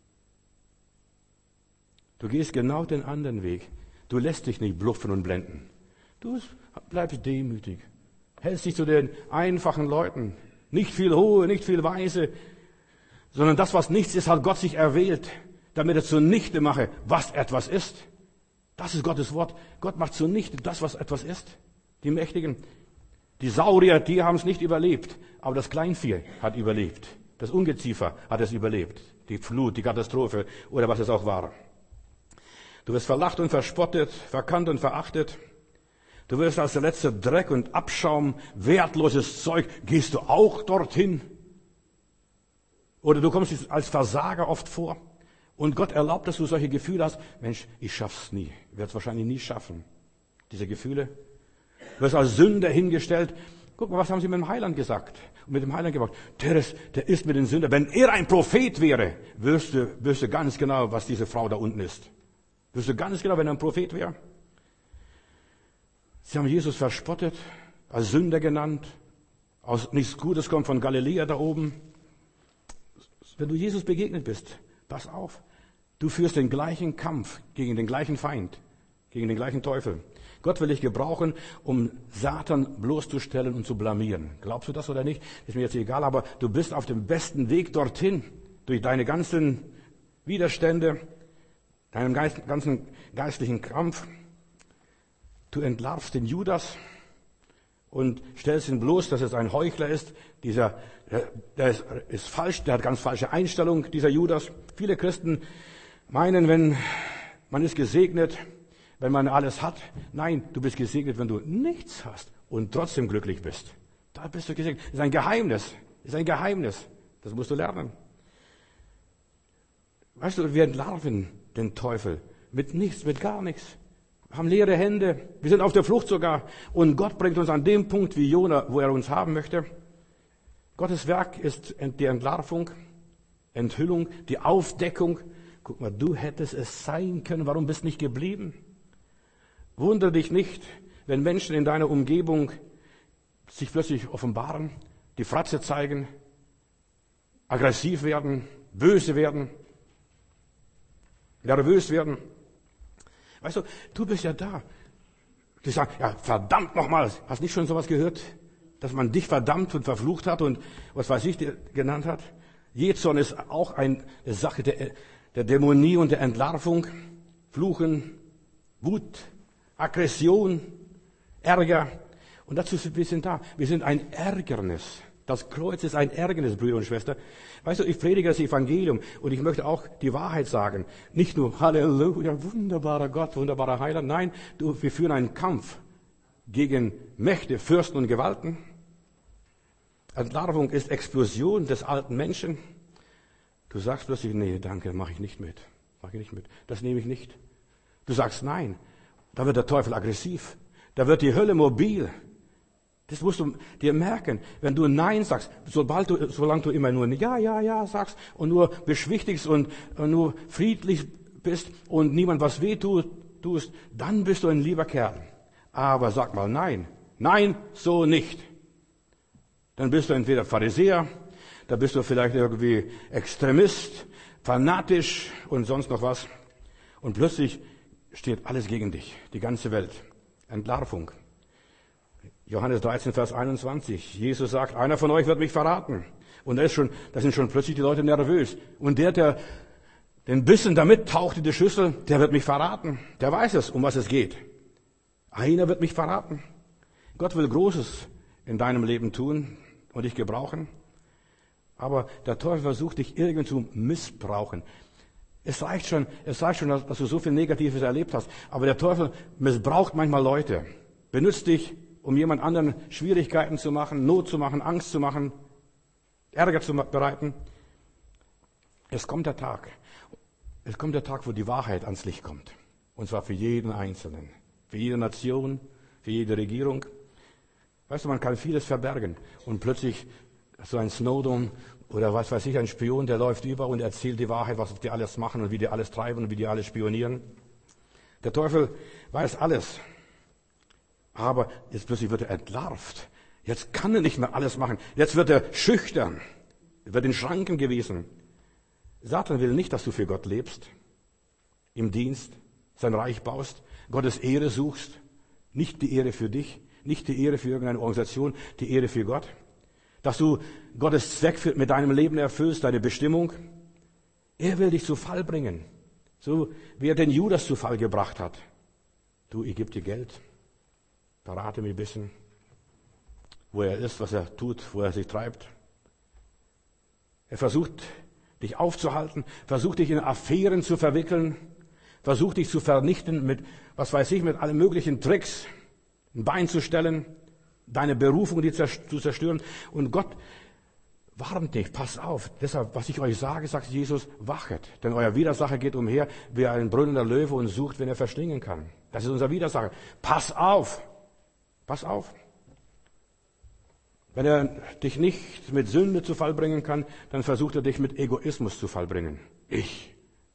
Du gehst genau den anderen Weg. Du lässt dich nicht bluffen und blenden. Du bleibst demütig. Hältst dich zu den einfachen Leuten. Nicht viel Hohe, nicht viel Weise, sondern das, was nichts ist, hat Gott sich erwählt, damit er zunichte mache, was etwas ist. Das ist Gottes Wort. Gott macht zunichte das, was etwas ist. Die Mächtigen, die Saurier, die haben es nicht überlebt, aber das Kleinvieh hat überlebt. Das Ungeziefer hat es überlebt. Die Flut, die Katastrophe oder was es auch war. Du wirst verlacht und verspottet, verkannt und verachtet. Du wirst als der letzte Dreck und Abschaum, wertloses Zeug, gehst du auch dorthin? Oder du kommst als Versager oft vor. Und Gott erlaubt, dass du solche Gefühle hast. Mensch, ich schaff's nie. Ich werde es wahrscheinlich nie schaffen. Diese Gefühle. Du wirst als Sünder hingestellt. Guck mal, was haben sie mit dem Heiland gesagt? Und mit dem Heiland gesagt, der ist mit den Sündern. Wenn er ein Prophet wäre, wüsste ganz genau, was diese Frau da unten ist. Wüsste ganz genau, wenn er ein Prophet wäre. Sie haben Jesus verspottet, als Sünder genannt. Aus nichts Gutes kommt von Galiläa da oben. Wenn du Jesus begegnet bist, pass auf. Du führst den gleichen Kampf gegen den gleichen Feind, gegen den gleichen Teufel. Gott will dich gebrauchen, um Satan bloßzustellen und zu blamieren. Glaubst du das oder nicht? Ist mir jetzt egal, aber du bist auf dem besten Weg dorthin, durch deine ganzen Widerstände, deinen ganzen geistlichen Kampf. Du entlarvst den Judas und stellst ihn bloß, dass es ein Heuchler ist. Der ist falsch, der hat ganz falsche Einstellung, dieser Judas. Viele Christen meinen, wenn man ist gesegnet, wenn man alles hat. Nein, du bist gesegnet, wenn du nichts hast und trotzdem glücklich bist. Da bist du gesegnet. Das ist ein Geheimnis. Das ist ein Geheimnis. Das musst du lernen. Weißt du, wir entlarven den Teufel mit nichts, mit gar nichts. Wir haben leere Hände. Wir sind auf der Flucht sogar. Und Gott bringt uns an dem Punkt wie Jona, wo er uns haben möchte. Gottes Werk ist die Entlarvung, Enthüllung, die Aufdeckung. Guck mal, du hättest es sein können. Warum bist du nicht geblieben? Wundere dich nicht, wenn Menschen in deiner Umgebung sich plötzlich offenbaren, die Fratze zeigen, aggressiv werden, böse werden, nervös werden. Weißt du, du bist ja da. Die sagen, ja, verdammt nochmal. Hast du nicht schon sowas gehört? Dass man dich verdammt und verflucht hat und was weiß ich genannt hat? Jähzorn ist auch eine Sache der Dämonie und der Entlarvung. Fluchen, Wut, Aggression, Ärger. Und dazu sind wir da. Wir sind ein Ärgernis. Das Kreuz ist ein Ärgernis, Brüder und Schwestern. Weißt du, ich predige das Evangelium und ich möchte auch die Wahrheit sagen. Nicht nur Halleluja, wunderbarer Gott, wunderbarer Heiland. Nein, wir führen einen Kampf gegen Mächte, Fürsten und Gewalten. Entlarvung ist Explosion des alten Menschen. Du sagst plötzlich, nee, danke, mache ich nicht mit. Das nehme ich nicht. Du sagst nein. Da wird der Teufel aggressiv. Da wird die Hölle mobil. Das musst du dir merken. Wenn du Nein sagst, solange du immer nur Ja sagst und nur beschwichtigst und nur friedlich bist und niemand was weh tust, dann bist du ein lieber Kerl. Aber sag mal Nein. Nein, so nicht. Dann bist du entweder Pharisäer, da bist du vielleicht irgendwie Extremist, fanatisch und sonst noch was. Und plötzlich steht alles gegen dich, die ganze Welt. Entlarvung. Johannes 13, Vers 21. Jesus sagt, einer von euch wird mich verraten. Und da sind schon plötzlich die Leute nervös. Und der den Bissen damit taucht in die Schüssel, der wird mich verraten. Der weiß es, um was es geht. Einer wird mich verraten. Gott will Großes in deinem Leben tun und dich gebrauchen. Aber der Teufel versucht, dich irgendwie zu missbrauchen. Es reicht schon, dass du so viel Negatives erlebt hast. Aber der Teufel missbraucht manchmal Leute. Benutzt dich, um jemand anderen Schwierigkeiten zu machen, Not zu machen, Angst zu machen, Ärger zu bereiten. Es kommt der Tag, wo die Wahrheit ans Licht kommt. Und zwar für jeden Einzelnen, für jede Nation, für jede Regierung. Weißt du, man kann vieles verbergen. Und plötzlich so ein Snowden oder was weiß ich, ein Spion, der läuft über und erzählt die Wahrheit, was die alles machen und wie die alles treiben und wie die alles spionieren. Der Teufel weiß alles. Aber jetzt plötzlich wird er entlarvt. Jetzt kann er nicht mehr alles machen. Jetzt wird er schüchtern. Er wird in Schranken gewiesen. Satan will nicht, dass du für Gott lebst, im Dienst, sein Reich baust, Gottes Ehre suchst. Nicht die Ehre für dich, nicht die Ehre für irgendeine Organisation, die Ehre für Gott. Dass du Gottes Zweck mit deinem Leben erfüllst, deine Bestimmung. Er will dich zu Fall bringen. So wie er den Judas zu Fall gebracht hat. Du, ich gebe dir Geld. Verrate mir ein bisschen, wo er ist, was er tut, wo er sich treibt. Er versucht, dich aufzuhalten, versucht, dich in Affären zu verwickeln, versucht, dich zu vernichten mit, was weiß ich, mit allen möglichen Tricks, ein Bein zu stellen, deine Berufung zu zerstören. Und Gott warnt dich, passt auf. Deshalb, was ich euch sage, sagt Jesus, wachet. Denn euer Widersacher geht umher wie ein brüllender Löwe und sucht, wen er verschlingen kann. Das ist unser Widersacher. Pass auf. Pass auf. Wenn er dich nicht mit Sünde zu Fall bringen kann, dann versucht er dich mit Egoismus zu Fall bringen. Ich.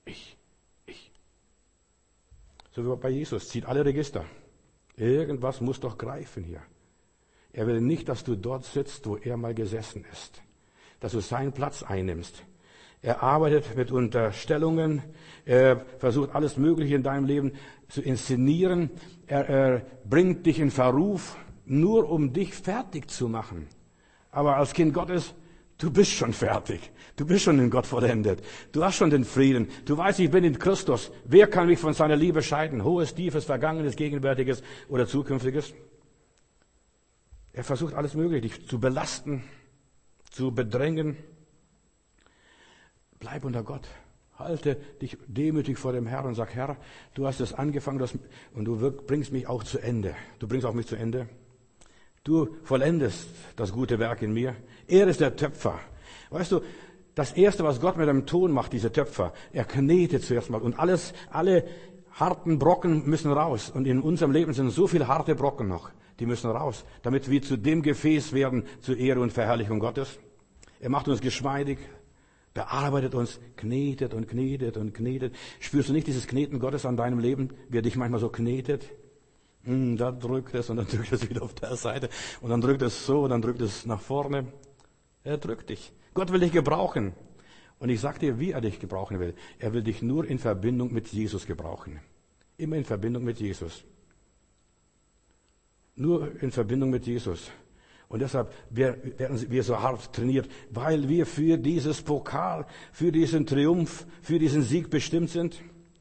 So wie bei Jesus, zieht alle Register. Irgendwas muss doch greifen hier. Er will nicht, dass du dort sitzt, wo er mal gesessen ist. Dass du seinen Platz einnimmst. Er arbeitet mit Unterstellungen. Er versucht alles Mögliche in deinem Leben zu inszenieren. Er bringt dich in Verruf, nur um dich fertig zu machen. Aber als Kind Gottes, du bist schon fertig. Du bist schon in Gott vollendet. Du hast schon den Frieden. Du weißt, ich bin in Christus. Wer kann mich von seiner Liebe scheiden? Hohes, tiefes, vergangenes, gegenwärtiges oder zukünftiges? Er versucht alles Mögliche, dich zu belasten, zu bedrängen. Bleib unter Gott. Halte dich demütig vor dem Herrn und sag, Herr, du hast es angefangen und du bringst mich auch zu Ende. Du bringst auch mich zu Ende. Du vollendest das gute Werk in mir. Er ist der Töpfer. Weißt du, das Erste, was Gott mit einem Ton macht, diese Töpfer, er knetet zuerst mal. Und alle harten Brocken müssen raus. Und in unserem Leben sind so viele harte Brocken noch. Die müssen raus, damit wir zu dem Gefäß werden, zur Ehre und Verherrlichung Gottes. Er macht uns geschmeidig, bearbeitet uns, knetet und knetet und knetet. Spürst du nicht dieses Kneten Gottes an deinem Leben, wie er dich manchmal so knetet? Da drückt es und dann drückt es wieder auf der Seite. Und dann drückt es so und dann drückt es nach vorne. Er drückt dich. Gott will dich gebrauchen. Und ich sag dir, wie er dich gebrauchen will. Er will dich nur in Verbindung mit Jesus gebrauchen. Immer in Verbindung mit Jesus. Nur in Verbindung mit Jesus. Und deshalb werden wir so hart trainiert, weil wir für dieses Pokal, für diesen Triumph, für diesen Sieg bestimmt sind.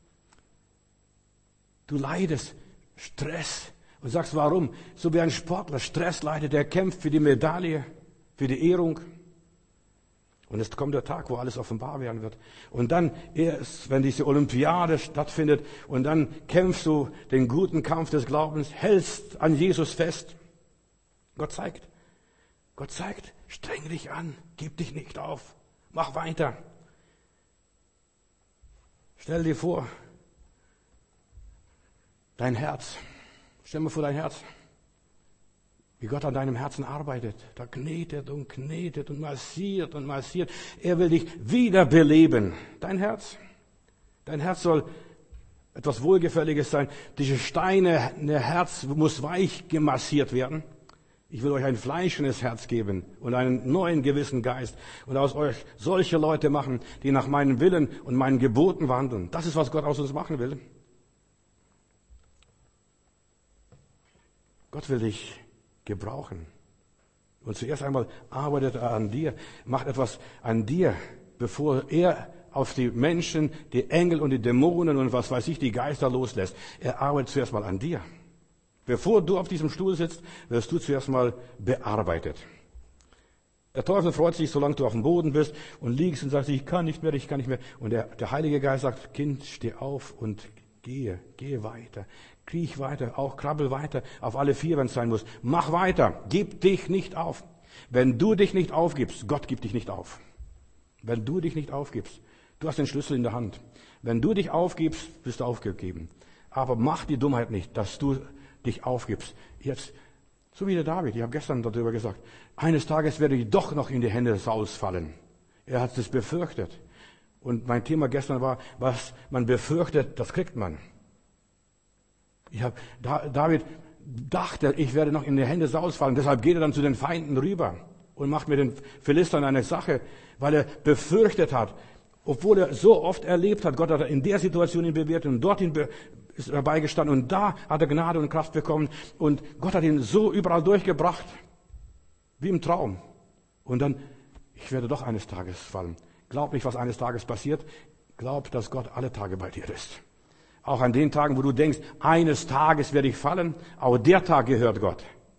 Du leidest Stress und sagst, warum? So wie ein Sportler Stress leidet, der kämpft für die Medaille, für die Ehrung. Und es kommt der Tag, wo alles offenbar werden wird. Und dann erst, wenn diese Olympiade stattfindet, und dann kämpfst du den guten Kampf des Glaubens, hältst an Jesus fest. Gott zeigt, streng dich an, gib dich nicht auf, mach weiter. Stell dir vor, dein Herz, stell dir vor dein Herz, wie Gott an deinem Herzen arbeitet. Da knetet und knetet und massiert und massiert. Er will dich wiederbeleben. Dein Herz soll etwas Wohlgefälliges sein. Dieses steinerne Herz muss weich gemassiert werden. Ich will euch ein fleischendes Herz geben und einen neuen gewissen Geist und aus euch solche Leute machen, die nach meinem Willen und meinen Geboten wandeln. Das ist, was Gott aus uns machen will. Gott will dich gebrauchen. Und zuerst einmal arbeitet er an dir, macht etwas an dir, bevor er auf die Menschen, die Engel und die Dämonen und was weiß ich, die Geister loslässt. Er arbeitet zuerst mal an dir. Bevor du auf diesem Stuhl sitzt, wirst du zuerst mal bearbeitet. Der Teufel freut sich, solange du auf dem Boden bist und liegst und sagst, ich kann nicht mehr, ich kann nicht mehr. Und der Heilige Geist sagt, Kind, steh auf und gehe weiter. Kriech weiter, auch krabbel weiter, auf alle vier, wenn es sein muss. Mach weiter, gib dich nicht auf. Wenn du dich nicht aufgibst, Gott gibt dich nicht auf. Wenn du dich nicht aufgibst, du hast den Schlüssel in der Hand. Wenn du dich aufgibst, bist du aufgegeben. Aber mach die Dummheit nicht, dass du dich aufgibst. Jetzt, so wie der David, ich habe gestern darüber gesagt, eines Tages werde ich doch noch in die Hände Sauls fallen. Er hat es befürchtet. Und mein Thema gestern war, was man befürchtet, das kriegt man. David dachte, ich werde noch in die Hände Sauls fallen. Deshalb geht er dann zu den Feinden rüber und macht mit den Philistern eine Sache, weil er befürchtet hat. Obwohl er so oft erlebt hat, Gott hat in der Situation ihn bewährt und dorthin ist er beigestanden und da hat er Gnade und Kraft bekommen und Gott hat ihn so überall durchgebracht, wie im Traum. Und dann, ich werde doch eines Tages fallen. Glaub nicht, was eines Tages passiert. Glaub, dass Gott alle Tage bei dir ist. Auch an den Tagen, wo du denkst, eines Tages werde ich fallen, auch der Tag gehört Gott.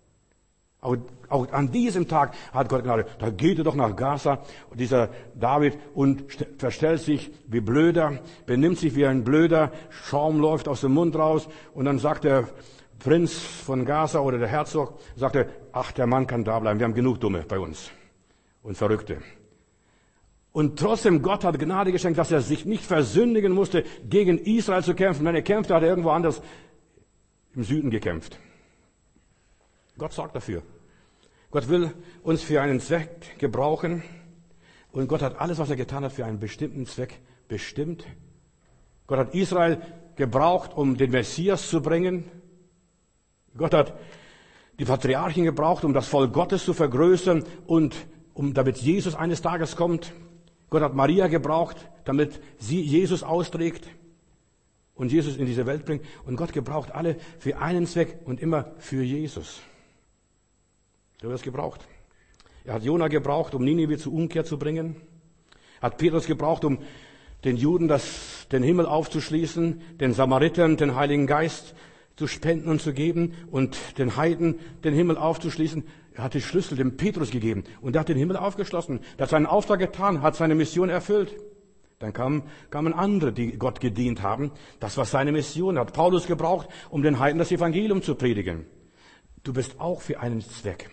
Auch an diesem Tag hat Gott Gnade. Da geht er doch nach Gaza, dieser David, und verstellt sich wie Blöder, benimmt sich wie ein Blöder, Schaum läuft aus dem Mund raus, und dann sagt der Prinz von Gaza oder der Herzog, sagt er, ach, der Mann kann da bleiben, wir haben genug Dumme bei uns und Verrückte. Und trotzdem, Gott hat Gnade geschenkt, dass er sich nicht versündigen musste, gegen Israel zu kämpfen. Wenn er kämpfte, hat er irgendwo anders im Süden gekämpft. Gott sorgt dafür. Gott will uns für einen Zweck gebrauchen. Und Gott hat alles, was er getan hat, für einen bestimmten Zweck bestimmt. Gott hat Israel gebraucht, um den Messias zu bringen. Gott hat die Patriarchen gebraucht, um das Volk Gottes zu vergrößern und damit Jesus eines Tages kommt. Gott hat Maria gebraucht, damit sie Jesus austrägt und Jesus in diese Welt bringt. Und Gott gebraucht alle für einen Zweck und immer für Jesus. Er hat es gebraucht. Er hat Jona gebraucht, um Ninive zur Umkehr zu bringen. Hat Petrus gebraucht, um den Juden den Himmel aufzuschließen, den Samaritern den Heiligen Geist zu spenden und zu geben und den Heiden den Himmel aufzuschließen. Er hat die Schlüssel dem Petrus gegeben und er hat den Himmel aufgeschlossen. Er hat seinen Auftrag getan, hat seine Mission erfüllt. Dann kamen andere, die Gott gedient haben. Das war seine Mission. Er hat Paulus gebraucht, um den Heiden das Evangelium zu predigen. Du bist auch für einen Zweck,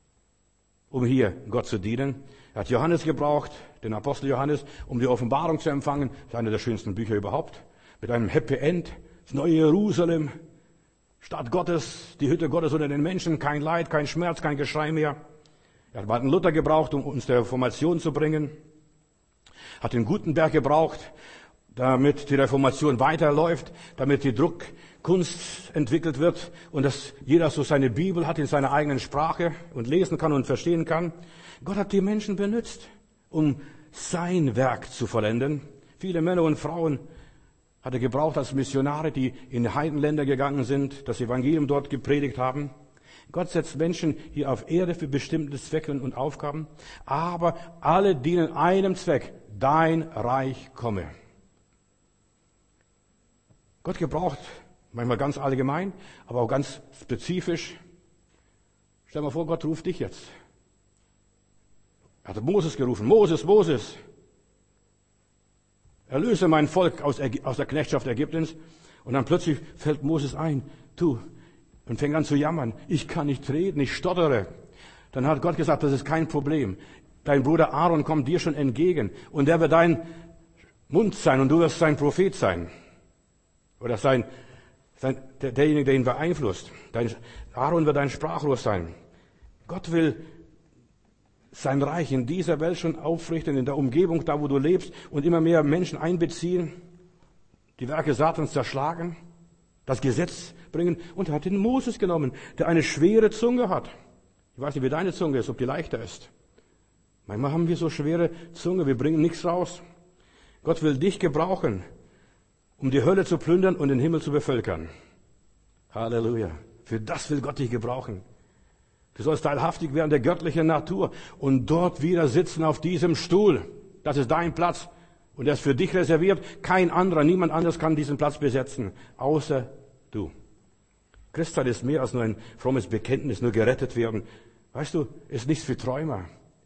um hier Gott zu dienen. Er hat Johannes gebraucht, den Apostel Johannes, um die Offenbarung zu empfangen. Das ist einer der schönsten Bücher überhaupt. Mit einem Happy End. Das neue Jerusalem. Stadt Gottes, die Hütte Gottes unter den Menschen, kein Leid, kein Schmerz, kein Geschrei mehr. Er hat Martin Luther gebraucht, um uns der Reformation zu bringen. Hat den Gutenberg gebraucht, damit die Reformation weiterläuft, damit die Druckkunst entwickelt wird und dass jeder so seine Bibel hat in seiner eigenen Sprache und lesen kann und verstehen kann. Gott hat die Menschen benutzt, um sein Werk zu vollenden. Viele Männer und Frauen hat er gebraucht als Missionare, die in Heidenländer gegangen sind, das Evangelium dort gepredigt haben. Gott setzt Menschen hier auf Erde für bestimmte Zwecke und Aufgaben, aber alle dienen einem Zweck: Dein Reich komme. Gott gebraucht manchmal ganz allgemein, aber auch ganz spezifisch. Stell dir mal vor, Gott ruft dich jetzt. Er hat Moses gerufen. Moses, Moses, erlöse mein Volk aus der Knechtschaft Ägyptens. Und dann plötzlich fällt Moses ein, und fängt an zu jammern. Ich kann nicht reden, ich stottere. Dann hat Gott gesagt, das ist kein Problem. Dein Bruder Aaron kommt dir schon entgegen und der wird dein Mund sein und du wirst sein Prophet sein. Oder derjenige, der ihn beeinflusst. Aaron wird dein Sprachrohr sein. Gott will sein Reich in dieser Welt schon aufrichten, in der Umgebung, da wo du lebst, und immer mehr Menschen einbeziehen, die Werke Satans zerschlagen, das Gesetz bringen. Und er hat den Moses genommen, der eine schwere Zunge hat. Ich weiß nicht, wie deine Zunge ist, ob die leichter ist. Manchmal haben wir so schwere Zunge, wir bringen nichts raus. Gott will dich gebrauchen, um die Hölle zu plündern und den Himmel zu bevölkern. Halleluja. Für das will Gott dich gebrauchen. Du sollst teilhaftig werden der göttlichen Natur und dort wieder sitzen auf diesem Stuhl. Das ist dein Platz und er ist für dich reserviert. Kein anderer, niemand anderes kann diesen Platz besetzen, außer du. Christsein ist mehr als nur ein frommes Bekenntnis, nur gerettet werden. Weißt du, ist nichts für Träumer.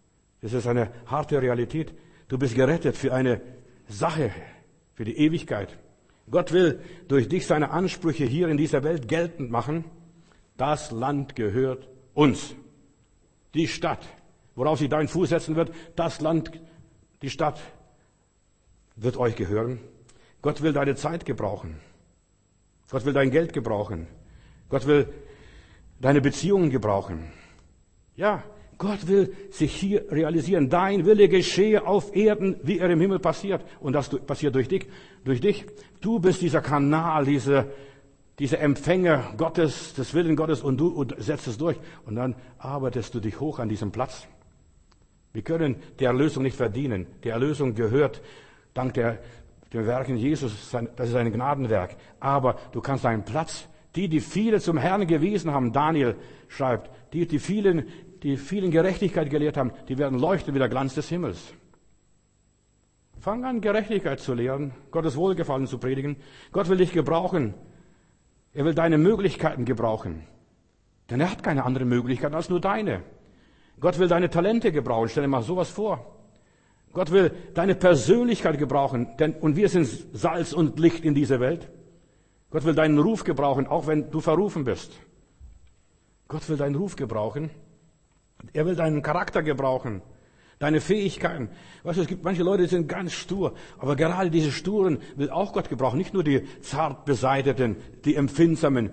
Es ist eine harte Realität. Du bist gerettet für eine Sache, für die Ewigkeit. Gott will durch dich seine Ansprüche hier in dieser Welt geltend machen. Das Land gehört uns. Die Stadt, worauf sich dein Fuß setzen wird, das Land, die Stadt wird euch gehören. Gott will deine Zeit gebrauchen. Gott will dein Geld gebrauchen. Gott will deine Beziehungen gebrauchen. Ja, Gott will sich hier realisieren. Dein Wille geschehe auf Erden, wie er im Himmel passiert. Und das passiert durch dich. Durch dich. Du bist dieser Kanal, dieser Empfänger Gottes, des Willens Gottes, und du setzt es durch. Und dann arbeitest du dich hoch an diesem Platz. Wir können die Erlösung nicht verdienen. Die Erlösung gehört dank den Werken Jesus. Das ist ein Gnadenwerk. Aber du kannst deinen Platz, die viele zum Herrn gewiesen haben, Daniel schreibt, die vielen Gerechtigkeit gelehrt haben, die werden leuchten wie der Glanz des Himmels. Fang an, Gerechtigkeit zu lehren, Gottes Wohlgefallen zu predigen. Gott will dich gebrauchen. Er will deine Möglichkeiten gebrauchen. Denn er hat keine andere Möglichkeit als nur deine. Gott will deine Talente gebrauchen. Stell dir mal sowas vor. Gott will deine Persönlichkeit gebrauchen. Und wir sind Salz und Licht in dieser Welt. Gott will deinen Ruf gebrauchen, auch wenn du verrufen bist. Gott will deinen Ruf gebrauchen. Er will deinen Charakter gebrauchen, deine Fähigkeiten. Weißt du, es gibt manche Leute, die sind ganz stur, aber gerade diese Sturen will auch Gott gebrauchen, nicht nur die zart beseiteten, die Empfindsamen.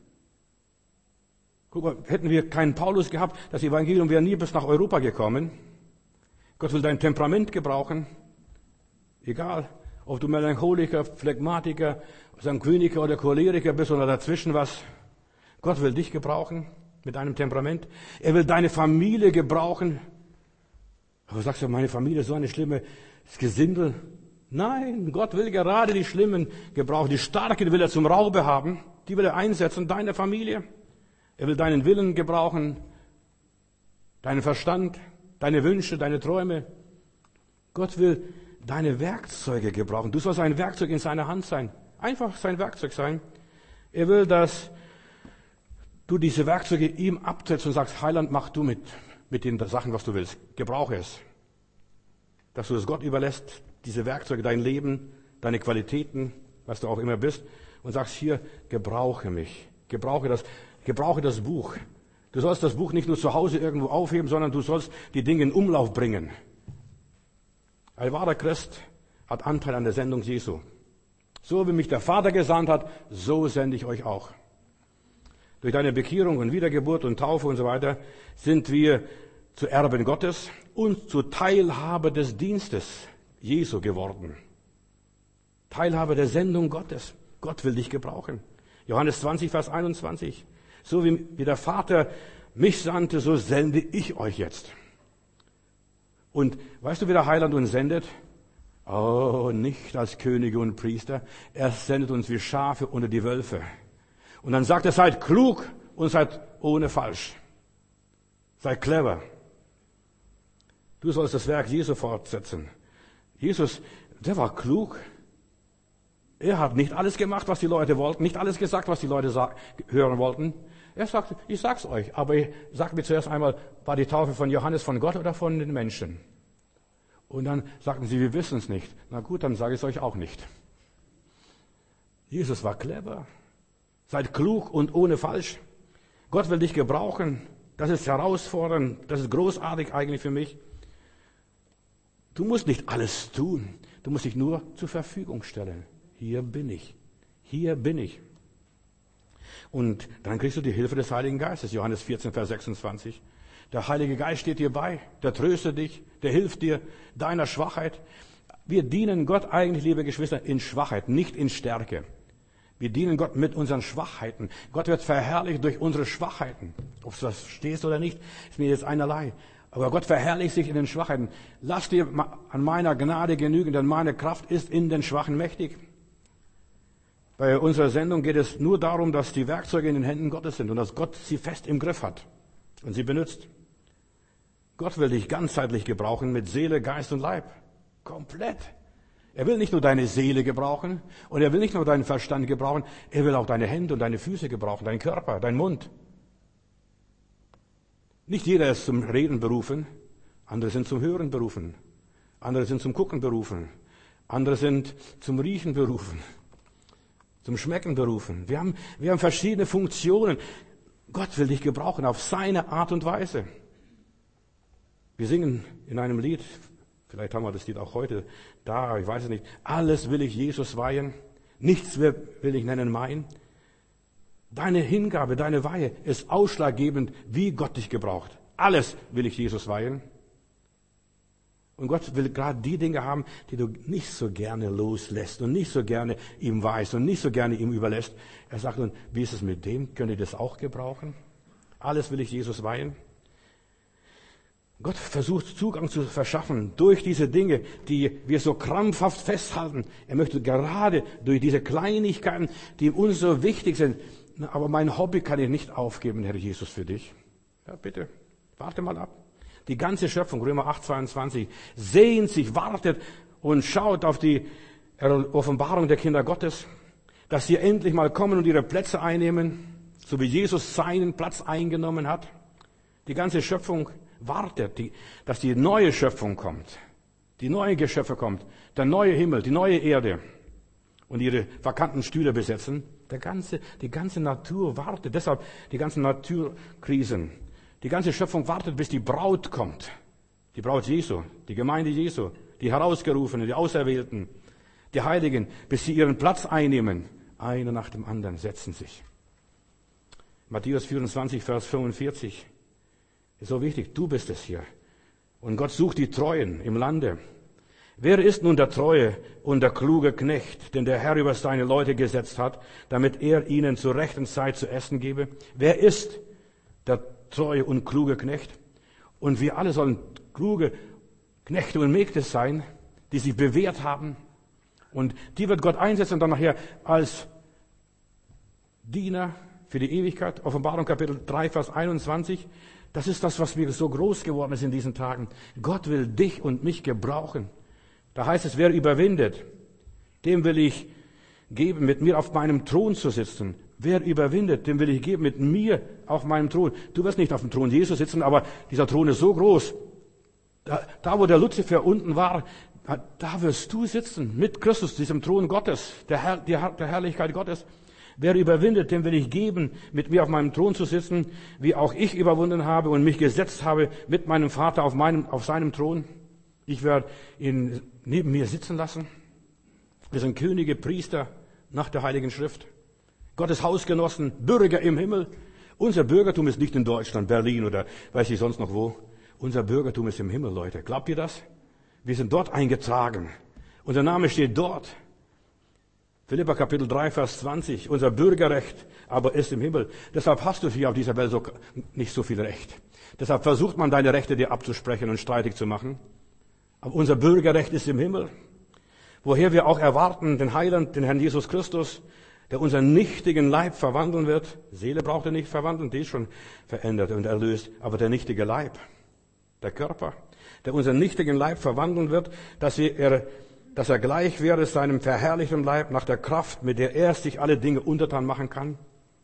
Guck mal, hätten wir keinen Paulus gehabt, das Evangelium wäre nie bis nach Europa gekommen. Gott will dein Temperament gebrauchen, egal, ob du Melancholiker, Phlegmatiker, Sanguiniker oder Choleriker bist oder dazwischen was. Gott will dich gebrauchen. Mit deinem Temperament. Er will deine Familie gebrauchen. Aber sagst du, meine Familie ist so eine schlimme Gesindel? Nein, Gott will gerade die Schlimmen gebrauchen. Die Starken will er zum Raube haben. Die will er einsetzen, deine Familie. Er will deinen Willen gebrauchen, deinen Verstand, deine Wünsche, deine Träume. Gott will deine Werkzeuge gebrauchen. Du sollst ein Werkzeug in seiner Hand sein. Einfach sein Werkzeug sein. Er will, dass du diese Werkzeuge ihm absetzt und sagst, Heiland, mach du mit den Sachen, was du willst. Gebrauche es. Dass du es Gott überlässt, diese Werkzeuge, dein Leben, deine Qualitäten, was du auch immer bist, und sagst, hier, gebrauche mich. Gebrauche das Buch. Du sollst das Buch nicht nur zu Hause irgendwo aufheben, sondern du sollst die Dinge in Umlauf bringen. Ein wahrer Christ hat Anteil an der Sendung Jesu. So wie mich der Vater gesandt hat, so sende ich euch auch. Durch deine Bekehrung und Wiedergeburt und Taufe und so weiter sind wir zu Erben Gottes und zu Teilhabe des Dienstes Jesu geworden. Teilhabe der Sendung Gottes. Gott will dich gebrauchen. Johannes 20, Vers 21. So wie der Vater mich sandte, so sende ich euch jetzt. Und weißt du, wie der Heiland uns sendet? Oh, nicht als Könige und Priester. Er sendet uns wie Schafe unter die Wölfe. Und dann sagt er, seid klug und seid ohne falsch. Seid clever. Du sollst das Werk Jesu fortsetzen. Jesus, der war klug. Er hat nicht alles gemacht, was die Leute wollten, nicht alles gesagt, was die Leute hören wollten. Er sagte, ich sag's euch, aber sagt mir zuerst einmal, war die Taufe von Johannes von Gott oder von den Menschen? Und dann sagten sie, wir wissen es nicht. Na gut, dann sage ich es euch auch nicht. Jesus war clever. Seid klug und ohne falsch. Gott will dich gebrauchen. Das ist herausfordernd. Das ist großartig eigentlich für mich. Du musst nicht alles tun. Du musst dich nur zur Verfügung stellen. Hier bin ich. Hier bin ich. Und dann kriegst du die Hilfe des Heiligen Geistes. Johannes 14, Vers 26. Der Heilige Geist steht dir bei. Der tröstet dich. Der hilft dir deiner Schwachheit. Wir dienen Gott eigentlich, liebe Geschwister, in Schwachheit, nicht in Stärke. Wir dienen Gott mit unseren Schwachheiten. Gott wird verherrlicht durch unsere Schwachheiten. Ob du das verstehst oder nicht, ist mir jetzt einerlei. Aber Gott verherrlicht sich in den Schwachheiten. Lass dir an meiner Gnade genügen, denn meine Kraft ist in den Schwachen mächtig. Bei unserer Sendung geht es nur darum, dass die Werkzeuge in den Händen Gottes sind und dass Gott sie fest im Griff hat und sie benutzt. Gott will dich ganzheitlich gebrauchen mit Seele, Geist und Leib. Komplett. Er will nicht nur deine Seele gebrauchen und er will nicht nur deinen Verstand gebrauchen, er will auch deine Hände und deine Füße gebrauchen, deinen Körper, deinen Mund. Nicht jeder ist zum Reden berufen, Andere sind zum Hören berufen. Andere sind zum Gucken berufen. Andere sind zum Riechen berufen. Zum Schmecken berufen. Wir haben verschiedene Funktionen. Gott will dich gebrauchen auf seine Art und Weise. Wir singen in einem Lied, vielleicht haben wir das Lied auch heute da, ich weiß es nicht. Alles will ich Jesus weihen. Nichts will ich nennen mein. Deine Hingabe, deine Weihe ist ausschlaggebend, wie Gott dich gebraucht. Alles will ich Jesus weihen. Und Gott will gerade die Dinge haben, die du nicht so gerne loslässt und nicht so gerne ihm weihst und nicht so gerne ihm überlässt. Er sagt nun, wie ist es mit dem? Könnt ihr das auch gebrauchen? Alles will ich Jesus weihen. Gott versucht Zugang zu verschaffen durch diese Dinge, die wir so krampfhaft festhalten. Er möchte gerade durch diese Kleinigkeiten, die uns so wichtig sind, aber mein Hobby kann ich nicht aufgeben, Herr Jesus, für dich. Ja, bitte, warte mal ab. Die ganze Schöpfung, Römer 8,22, sehnt sich, wartet und schaut auf die Offenbarung der Kinder Gottes, dass sie endlich mal kommen und ihre Plätze einnehmen, so wie Jesus seinen Platz eingenommen hat. Die ganze Schöpfung wartet, dass die neue Schöpfung kommt, die neue Geschöpfe kommt, der neue Himmel, die neue Erde und ihre vakanten Stühle besetzen. Die ganze Natur wartet, deshalb die ganzen Naturkrisen. Die ganze Schöpfung wartet, bis die Braut kommt. Die Braut Jesu, die Gemeinde Jesu, die Herausgerufenen, die Auserwählten, die Heiligen, bis sie ihren Platz einnehmen. Einer nach dem anderen setzen sich. Matthäus 24, Vers 45. Ist so wichtig, du bist es hier. Und Gott sucht die Treuen im Lande. Wer ist nun der treue und der kluge Knecht, den der Herr über seine Leute gesetzt hat, damit er ihnen zur rechten Zeit zu essen gebe? Wer ist der treue und kluge Knecht? Und wir alle sollen kluge Knechte und Mägde sein, die sich bewährt haben. Und die wird Gott einsetzen und dann nachher als Diener für die Ewigkeit. Offenbarung Kapitel 3, Vers 21. Das ist das, was mir so groß geworden ist in diesen Tagen. Gott will dich und mich gebrauchen. Da heißt es, wer überwindet, dem will ich geben, mit mir auf meinem Thron zu sitzen. Wer überwindet, dem will ich geben, mit mir auf meinem Thron. Du wirst nicht auf dem Thron Jesus sitzen, aber dieser Thron ist so groß. Da wo der Luzifer unten war, da wirst du sitzen, mit Christus, diesem Thron Gottes, der Herrlichkeit Gottes. Wer überwindet, dem will ich geben, mit mir auf meinem Thron zu sitzen, wie auch ich überwunden habe und mich gesetzt habe mit meinem Vater auf seinem Thron. Ich werde ihn neben mir sitzen lassen. Wir sind Könige, Priester nach der Heiligen Schrift. Gottes Hausgenossen, Bürger im Himmel. Unser Bürgertum ist nicht in Deutschland, Berlin oder weiß ich sonst noch wo. Unser Bürgertum ist im Himmel, Leute. Glaubt ihr das? Wir sind dort eingetragen. Unser Name steht dort. Philipper Kapitel 3, Vers 20. Unser Bürgerrecht aber ist im Himmel. Deshalb hast du hier auf dieser Welt nicht so viel Recht. Deshalb versucht man, deine Rechte dir abzusprechen und streitig zu machen. Aber unser Bürgerrecht ist im Himmel. Woher wir auch erwarten, den Heiland, den Herrn Jesus Christus, der unseren nichtigen Leib verwandeln wird. Seele braucht er nicht verwandeln, die ist schon verändert und erlöst. Aber der nichtige Leib, der Körper, der unseren nichtigen Leib verwandeln wird, dass er gleich wäre seinem verherrlichten Leib nach der Kraft, mit der er sich alle Dinge untertan machen kann.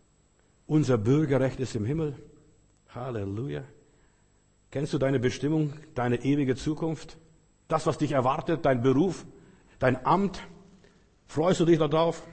Unser Bürgerrecht ist im Himmel. Halleluja. Kennst du deine Bestimmung, deine ewige Zukunft? Das, was dich erwartet, dein Beruf, dein Amt? Freust du dich darauf?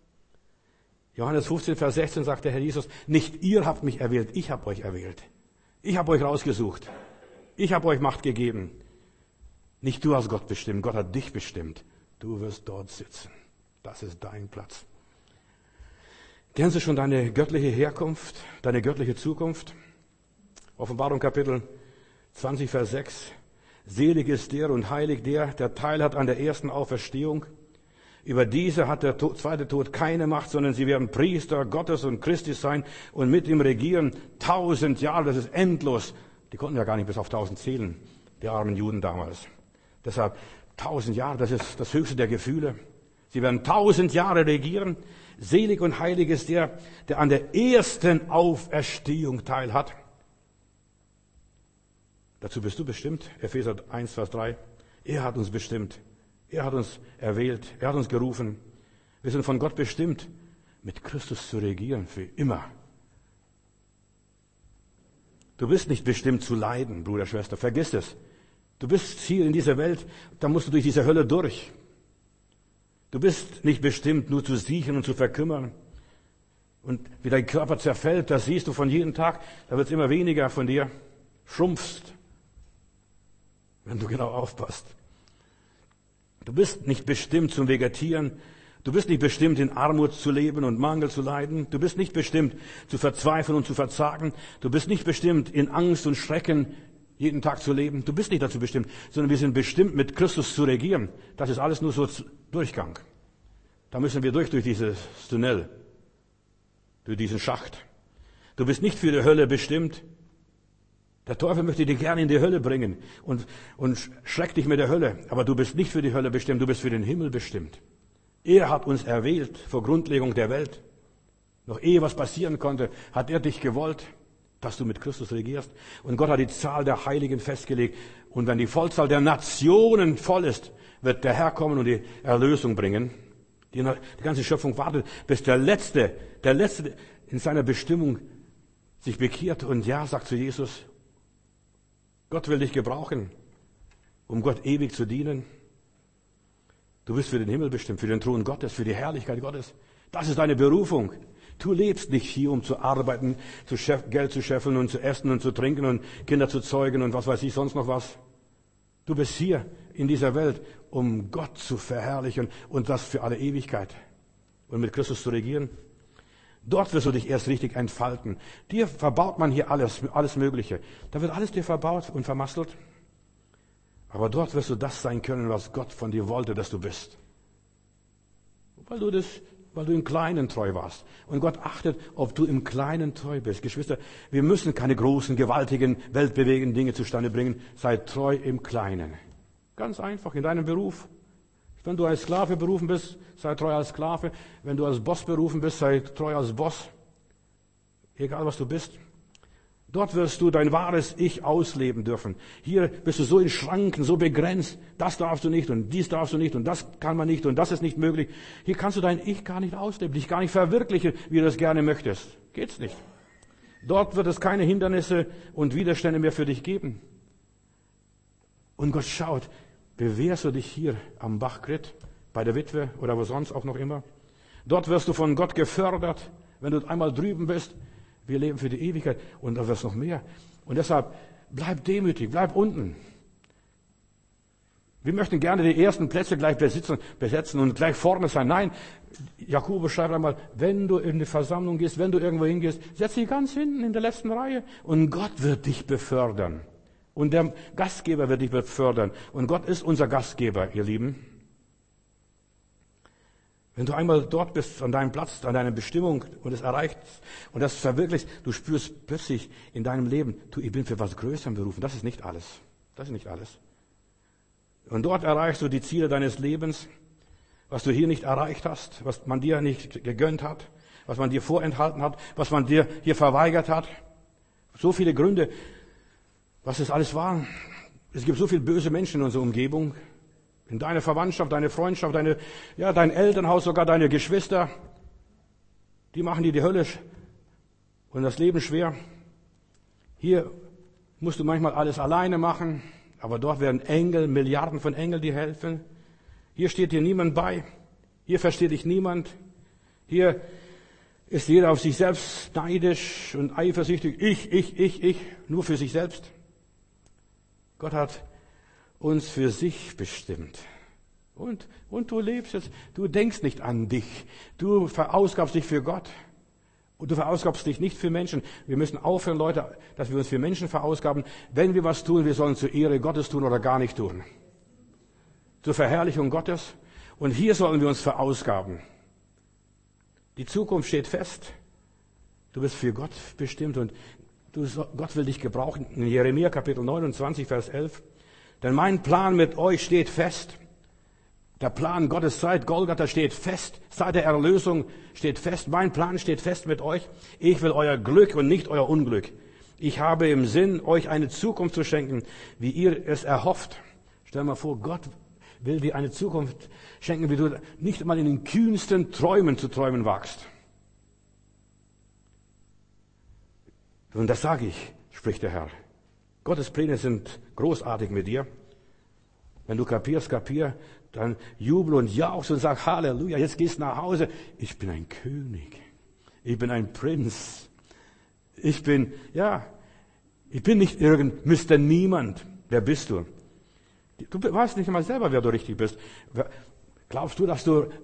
Johannes 15, Vers 16 sagt der Herr Jesus, nicht ihr habt mich erwählt, ich habe euch erwählt. Ich habe euch rausgesucht. Ich habe euch Macht gegeben. Nicht du hast Gott bestimmt, Gott hat dich bestimmt. Du wirst dort sitzen. Das ist dein Platz. Kennst du schon deine göttliche Herkunft, deine göttliche Zukunft? Offenbarung Kapitel 20, Vers 6. Selig ist der und heilig der Teil hat an der ersten Auferstehung. Über diese hat der zweite Tod keine Macht, sondern sie werden Priester Gottes und Christi sein und mit ihm regieren 1000 Jahre. Das ist endlos. Die konnten ja gar nicht bis auf 1000 zählen, die armen Juden damals. Deshalb 1000 Jahre, das ist das höchste der Gefühle. Sie werden 1000 Jahre regieren. Selig und heilig ist der an der ersten Auferstehung teilhat. Dazu bist du bestimmt. Epheser 1, Vers 3. Er hat uns bestimmt. Er hat uns erwählt. Er hat uns gerufen. Wir sind von Gott bestimmt, mit Christus zu regieren für immer. Du bist nicht bestimmt zu leiden, Bruder, Schwester. Vergiss es. Du bist hier in dieser Welt, da musst du durch diese Hölle durch. Du bist nicht bestimmt, nur zu siechen und zu verkümmern. Und wie dein Körper zerfällt, das siehst du von jedem Tag, da wird es immer weniger von dir. Schrumpfst, wenn du genau aufpasst. Du bist nicht bestimmt zum Vegetieren. Du bist nicht bestimmt, in Armut zu leben und Mangel zu leiden. Du bist nicht bestimmt, zu verzweifeln und zu verzagen. Du bist nicht bestimmt, in Angst und Schrecken jeden Tag zu leben. Du bist nicht dazu bestimmt, sondern wir sind bestimmt, mit Christus zu regieren. Das ist alles nur so Durchgang. Da müssen wir durch dieses Tunnel, durch diesen Schacht. Du bist nicht für die Hölle bestimmt. Der Teufel möchte dich gerne in die Hölle bringen und schreckt dich mit der Hölle. Aber du bist nicht für die Hölle bestimmt, du bist für den Himmel bestimmt. Er hat uns erwählt vor Grundlegung der Welt. Noch ehe was passieren konnte, hat er dich gewollt, dass du mit Christus regierst. Und Gott hat die Zahl der Heiligen festgelegt. Und wenn die Vollzahl der Nationen voll ist, wird der Herr kommen und die Erlösung bringen. Die ganze Schöpfung wartet, bis der Letzte in seiner Bestimmung sich bekehrt und ja sagt zu Jesus, Gott will dich gebrauchen, um Gott ewig zu dienen. Du bist für den Himmel bestimmt, für den Thron Gottes, für die Herrlichkeit Gottes. Das ist deine Berufung. Du lebst nicht hier, um zu arbeiten, Geld zu scheffeln und zu essen und zu trinken und Kinder zu zeugen und was weiß ich sonst noch was. Du bist hier in dieser Welt, um Gott zu verherrlichen und das für alle Ewigkeit und mit Christus zu regieren. Dort wirst du dich erst richtig entfalten. Dir verbaut man hier alles Mögliche. Da wird alles dir verbaut und vermasselt. Aber dort wirst du das sein können, was Gott von dir wollte, dass du bist. Weil du im Kleinen treu warst. Und Gott achtet, ob du im Kleinen treu bist. Geschwister, wir müssen keine großen, gewaltigen, weltbewegenden Dinge zustande bringen. Sei treu im Kleinen. Ganz einfach, in deinem Beruf. Wenn du als Sklave berufen bist, sei treu als Sklave. Wenn du als Boss berufen bist, sei treu als Boss. Egal, was du bist. Dort wirst du dein wahres Ich ausleben dürfen. Hier bist du so in Schranken, so begrenzt. Das darfst du nicht und dies darfst du nicht und das kann man nicht und das ist nicht möglich. Hier kannst du dein Ich gar nicht ausleben, dich gar nicht verwirklichen, wie du das gerne möchtest. Geht's nicht. Dort wird es keine Hindernisse und Widerstände mehr für dich geben. Und Gott schaut, bewährst du dich hier am Bach Krit, bei der Witwe oder wo sonst auch noch immer. Dort wirst du von Gott gefördert, wenn du einmal drüben bist. Wir leben für die Ewigkeit und da wirst noch mehr. Und deshalb bleib demütig, bleib unten. Wir möchten gerne die ersten Plätze gleich besetzen und gleich vorne sein. Nein, Jakobus schreibt einmal, wenn du in die Versammlung gehst, wenn du irgendwo hingehst, setz dich ganz hinten in der letzten Reihe und Gott wird dich befördern. Und der Gastgeber wird dich befördern. Und Gott ist unser Gastgeber, ihr Lieben. Wenn du einmal dort bist, an deinem Platz, an deiner Bestimmung und es erreicht und das verwirklichst, du spürst plötzlich in deinem Leben, ich bin für was Größerem berufen. Das ist nicht alles. Das ist nicht alles. Und dort erreichst du die Ziele deines Lebens, was du hier nicht erreicht hast, was man dir nicht gegönnt hat, was man dir vorenthalten hat, was man dir hier verweigert hat. So viele Gründe, was es alles war. Es gibt so viele böse Menschen in unserer Umgebung. In deiner Verwandtschaft, deine Freundschaft, dein Elternhaus, sogar deine Geschwister. Die machen dir die Hölle und das Leben schwer. Hier musst du manchmal alles alleine machen, aber dort werden Engel, Milliarden von Engeln dir helfen. Hier steht dir niemand bei. Hier versteht dich niemand. Hier ist jeder auf sich selbst neidisch und eifersüchtig. Ich, nur für sich selbst. Gott hat uns für sich bestimmt. Und du lebst jetzt, du denkst nicht an dich. Du verausgabst dich für Gott. Und du verausgabst dich nicht für Menschen. Wir müssen aufhören, Leute, dass wir uns für Menschen verausgaben. Wenn wir was tun, wir sollen zur Ehre Gottes tun oder gar nicht tun. Zur Verherrlichung Gottes. Und hier sollen wir uns verausgaben. Die Zukunft steht fest. Du bist für Gott bestimmt und Gott will dich gebrauchen. In Jeremia Kapitel 29, Vers 11. Denn mein Plan mit euch steht fest. Der Plan Gottes seit Golgatha steht fest. Seit der Erlösung steht fest. Mein Plan steht fest mit euch. Ich will euer Glück und nicht euer Unglück. Ich habe im Sinn, euch eine Zukunft zu schenken, wie ihr es erhofft. Stell mal vor, Gott will dir eine Zukunft schenken, wie du nicht mal in den kühnsten Träumen zu träumen wagst. Und das sage ich, spricht der Herr. Gottes Pläne sind großartig mit dir. Wenn du kapierst, kapier, dann jubel und jauchz und sag Halleluja, jetzt gehst du nach Hause. Ich bin ein König. Ich bin ein Prinz. Ich bin nicht irgend Mr. Niemand. Wer bist du? Du weißt nicht einmal selber, wer du richtig bist. Glaubst du, dass du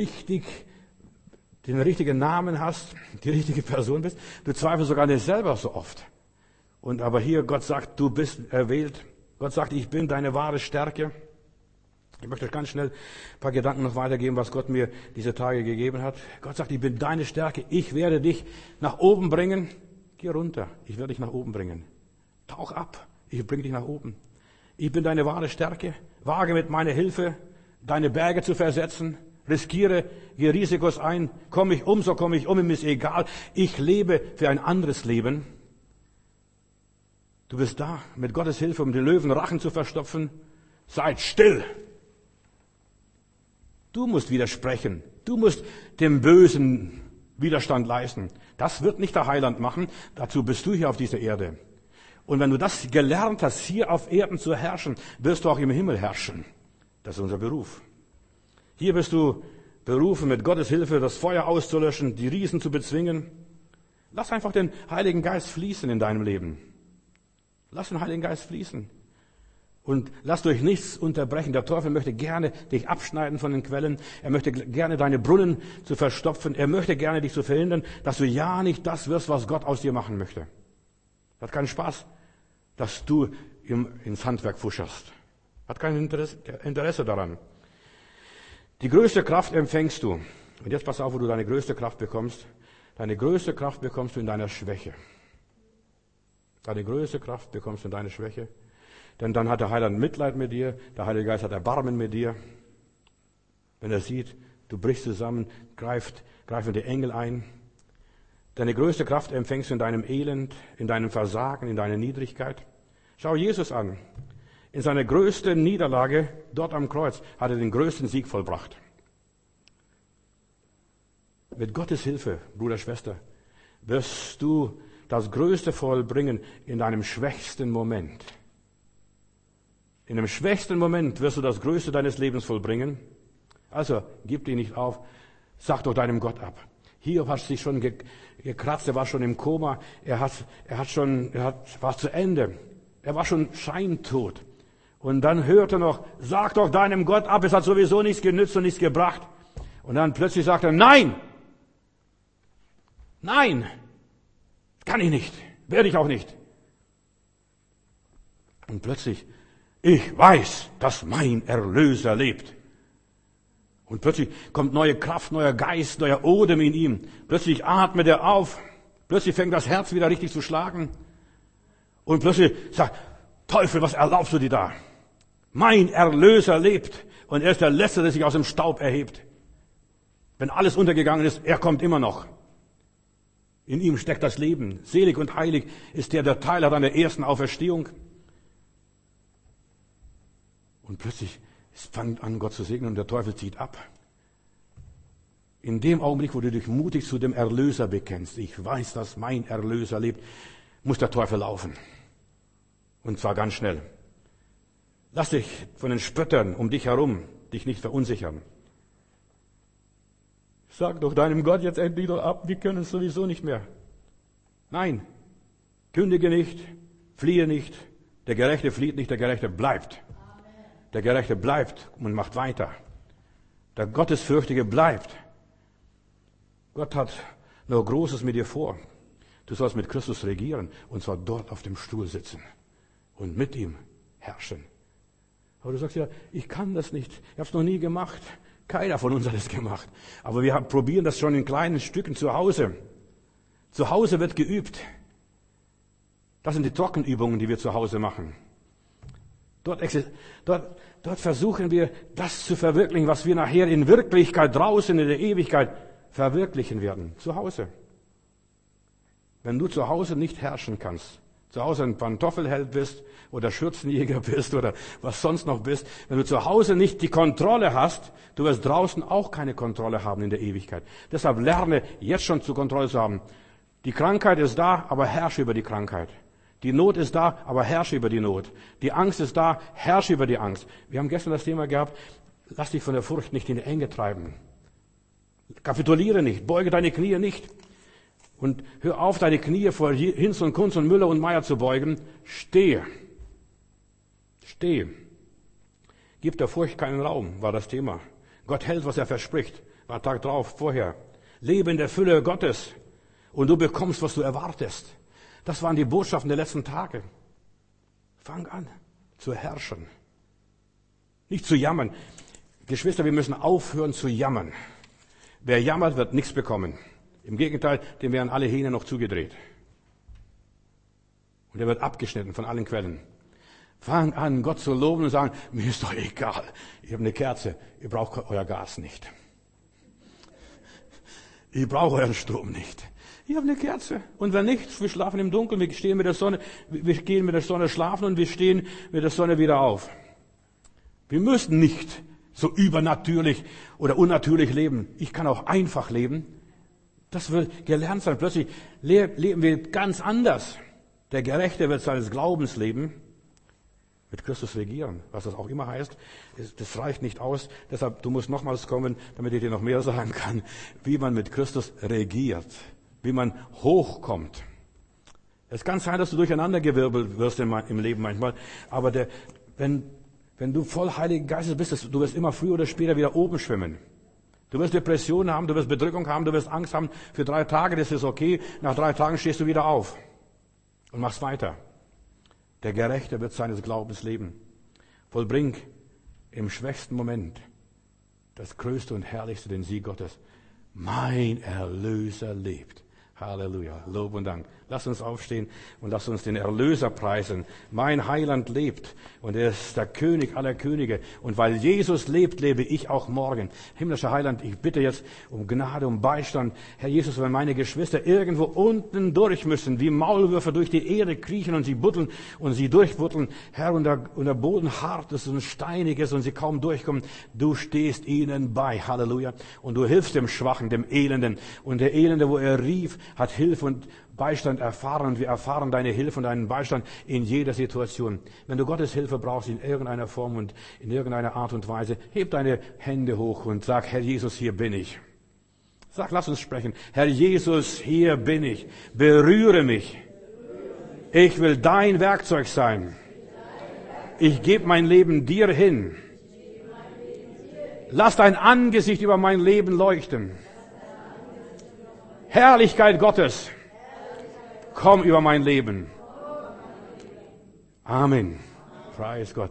den richtigen Namen hast, die richtige Person bist? Du zweifelst sogar nicht selber so oft. Aber hier, Gott sagt, du bist erwählt. Gott sagt, ich bin deine wahre Stärke. Ich möchte euch ganz schnell ein paar Gedanken noch weitergeben, was Gott mir diese Tage gegeben hat. Gott sagt, ich bin deine Stärke. Ich werde dich nach oben bringen. Geh runter. Ich werde dich nach oben bringen. Tauch ab. Ich bringe dich nach oben. Ich bin deine wahre Stärke. Wage mit meiner Hilfe, deine Berge zu versetzen. Riskiere, gehe Risikos ein. Komme ich um, so komme ich um. Mir ist egal. Ich lebe für ein anderes Leben. Du bist da mit Gottes Hilfe, um den Löwen Rachen zu verstopfen. Seid still. Du musst widersprechen. Du musst dem Bösen Widerstand leisten. Das wird nicht der Heiland machen. Dazu bist du hier auf dieser Erde. Und wenn du das gelernt hast, hier auf Erden zu herrschen, wirst du auch im Himmel herrschen. Das ist unser Beruf. Hier bist du berufen, mit Gottes Hilfe das Feuer auszulöschen, die Riesen zu bezwingen. Lass einfach den Heiligen Geist fließen in deinem Leben. Lass den Heiligen Geist fließen. Und lass durch nichts unterbrechen. Der Teufel möchte gerne dich abschneiden von den Quellen. Er möchte gerne deine Brunnen zu verstopfen. Er möchte gerne dich zu verhindern, dass du ja nicht das wirst, was Gott aus dir machen möchte. Hat keinen Spaß, dass du ins Handwerk fuscherst. Hat kein Interesse daran. Die größte Kraft empfängst du. Und jetzt pass auf, wo du deine größte Kraft bekommst. Deine größte Kraft bekommst du in deiner Schwäche. Deine größte Kraft bekommst du in deiner Schwäche. Denn dann hat der Heiland Mitleid mit dir, der Heilige Geist hat Erbarmen mit dir. Wenn er sieht, du brichst zusammen, greifen die Engel ein. Deine größte Kraft empfängst du in deinem Elend, in deinem Versagen, in deiner Niedrigkeit. Schau Jesus an. In seiner größten Niederlage, dort am Kreuz, hat er den größten Sieg vollbracht. Mit Gottes Hilfe, Bruder, Schwester, wirst du das Größte vollbringen in deinem schwächsten Moment. In dem schwächsten Moment wirst du das Größte deines Lebens vollbringen. Also, gib dich nicht auf. Sag doch deinem Gott ab. Hiob hat sich schon gekratzt, er war schon im Koma, er war zu Ende. Er war schon scheintot. Und dann hört er noch, sag doch deinem Gott ab, es hat sowieso nichts genützt und nichts gebracht. Und dann plötzlich sagt er, nein! Nein! Kann ich nicht. Werde ich auch nicht. Und plötzlich, ich weiß, dass mein Erlöser lebt. Und plötzlich kommt neue Kraft, neuer Geist, neuer Odem in ihm. Plötzlich atmet er auf. Plötzlich fängt das Herz wieder richtig zu schlagen. Und plötzlich sagt, Teufel, was erlaubst du dir da? Mein Erlöser lebt. Und er ist der Letzte, der sich aus dem Staub erhebt. Wenn alles untergegangen ist, er kommt immer noch. In ihm steckt das Leben. Selig und heilig ist der Teil hat an der ersten Auferstehung. Und plötzlich es fängt an, Gott zu segnen und der Teufel zieht ab. In dem Augenblick, wo du dich mutig zu dem Erlöser bekennst, ich weiß, dass mein Erlöser lebt, muss der Teufel laufen. Und zwar ganz schnell. Lass dich von den Spöttern um dich herum dich nicht verunsichern. Sag doch deinem Gott jetzt endlich doch ab, wir können es sowieso nicht mehr. Nein, kündige nicht, fliehe nicht, der Gerechte flieht nicht, der Gerechte bleibt. Der Gerechte bleibt und macht weiter. Der Gottesfürchtige bleibt. Gott hat noch Großes mit dir vor. Du sollst mit Christus regieren und zwar dort auf dem Stuhl sitzen und mit ihm herrschen. Aber du sagst ja, ich kann das nicht, ich habe es noch nie gemacht. Keiner von uns hat es gemacht. Aber wir probieren das schon in kleinen Stücken zu Hause. Zu Hause wird geübt. Das sind die Trockenübungen, die wir zu Hause machen. Dort versuchen wir, das zu verwirklichen, was wir nachher in Wirklichkeit draußen in der Ewigkeit verwirklichen werden. Zu Hause. Wenn du zu Hause nicht herrschen kannst, zu Hause ein Pantoffelheld bist oder Schürzenjäger bist oder was sonst noch bist, wenn du zu Hause nicht die Kontrolle hast, du wirst draußen auch keine Kontrolle haben in der Ewigkeit. Deshalb lerne jetzt schon zur Kontrolle zu haben. Die Krankheit ist da, aber herrsche über die Krankheit. Die Not ist da, aber herrsche über die Not. Die Angst ist da, herrsche über die Angst. Wir haben gestern das Thema gehabt, lass dich von der Furcht nicht in die Enge treiben. Kapituliere nicht, beuge deine Knie nicht. Und hör auf, deine Knie vor Hinz und Kunz und Müller und Meier zu beugen. Stehe. Stehe. Gib der Furcht keinen Raum, war das Thema. Gott hält, was er verspricht. War Tag drauf, vorher. Lebe in der Fülle Gottes und du bekommst, was du erwartest. Das waren die Botschaften der letzten Tage. Fang an zu herrschen. Nicht zu jammern. Geschwister, wir müssen aufhören zu jammern. Wer jammert, wird nichts bekommen. Im Gegenteil, dem werden alle Hähne noch zugedreht. Und er wird abgeschnitten von allen Quellen. Fang an, Gott zu loben und sagen, mir ist doch egal. Ich habe eine Kerze, ihr braucht euer Gas nicht. Ich brauche euren Strom nicht. Ich habe eine Kerze. Und wenn nicht, wir schlafen im Dunkeln, wir stehen mit der Sonne, wir gehen mit der Sonne schlafen und wir stehen mit der Sonne wieder auf. Wir müssen nicht so übernatürlich oder unnatürlich leben. Ich kann auch einfach leben. Das will gelernt sein. Plötzlich leben wir ganz anders. Der Gerechte wird seines Glaubens leben. Mit Christus regieren, was das auch immer heißt. Das reicht nicht aus. Deshalb, du musst nochmals kommen, damit ich dir noch mehr sagen kann, wie man mit Christus regiert. Wie man hochkommt. Es kann sein, dass du durcheinandergewirbelt wirst im Leben manchmal. Aber wenn du voll Heiligen Geistes bist, du wirst immer früher oder später wieder oben schwimmen. Du wirst Depressionen haben, du wirst Bedrückung haben, du wirst Angst haben. Für 3 Tage, das ist okay. Nach 3 Tagen stehst du wieder auf und machst weiter. Der Gerechte wird seines Glaubens leben. Vollbring im schwächsten Moment das Größte und Herrlichste, den Sieg Gottes. Mein Erlöser lebt. Halleluja. Lob und Dank. Lass uns aufstehen und lass uns den Erlöser preisen. Mein Heiland lebt und er ist der König aller Könige. Und weil Jesus lebt, lebe ich auch morgen. Himmlischer Heiland, ich bitte jetzt um Gnade, um Beistand. Herr Jesus, wenn meine Geschwister irgendwo unten durch müssen, wie Maulwürfe durch die Erde kriechen und sie buddeln und sie durchbuddeln, Herr, und der Boden hart ist und steinig ist und sie kaum durchkommen, du stehst ihnen bei. Halleluja. Und du hilfst dem Schwachen, dem Elenden. Und der Elende, wo er rief, hat Hilfe und Beistand erfahren und wir erfahren deine Hilfe und deinen Beistand in jeder Situation. Wenn du Gottes Hilfe brauchst in irgendeiner Form und in irgendeiner Art und Weise, heb deine Hände hoch und sag, Herr Jesus, hier bin ich. Sag, lass uns sprechen. Herr Jesus, hier bin ich. Berühre mich. Ich will dein Werkzeug sein. Ich gebe mein Leben dir hin. Lass dein Angesicht über mein Leben leuchten. Herrlichkeit Gottes, komm über mein Leben. Amen. Preis Gott.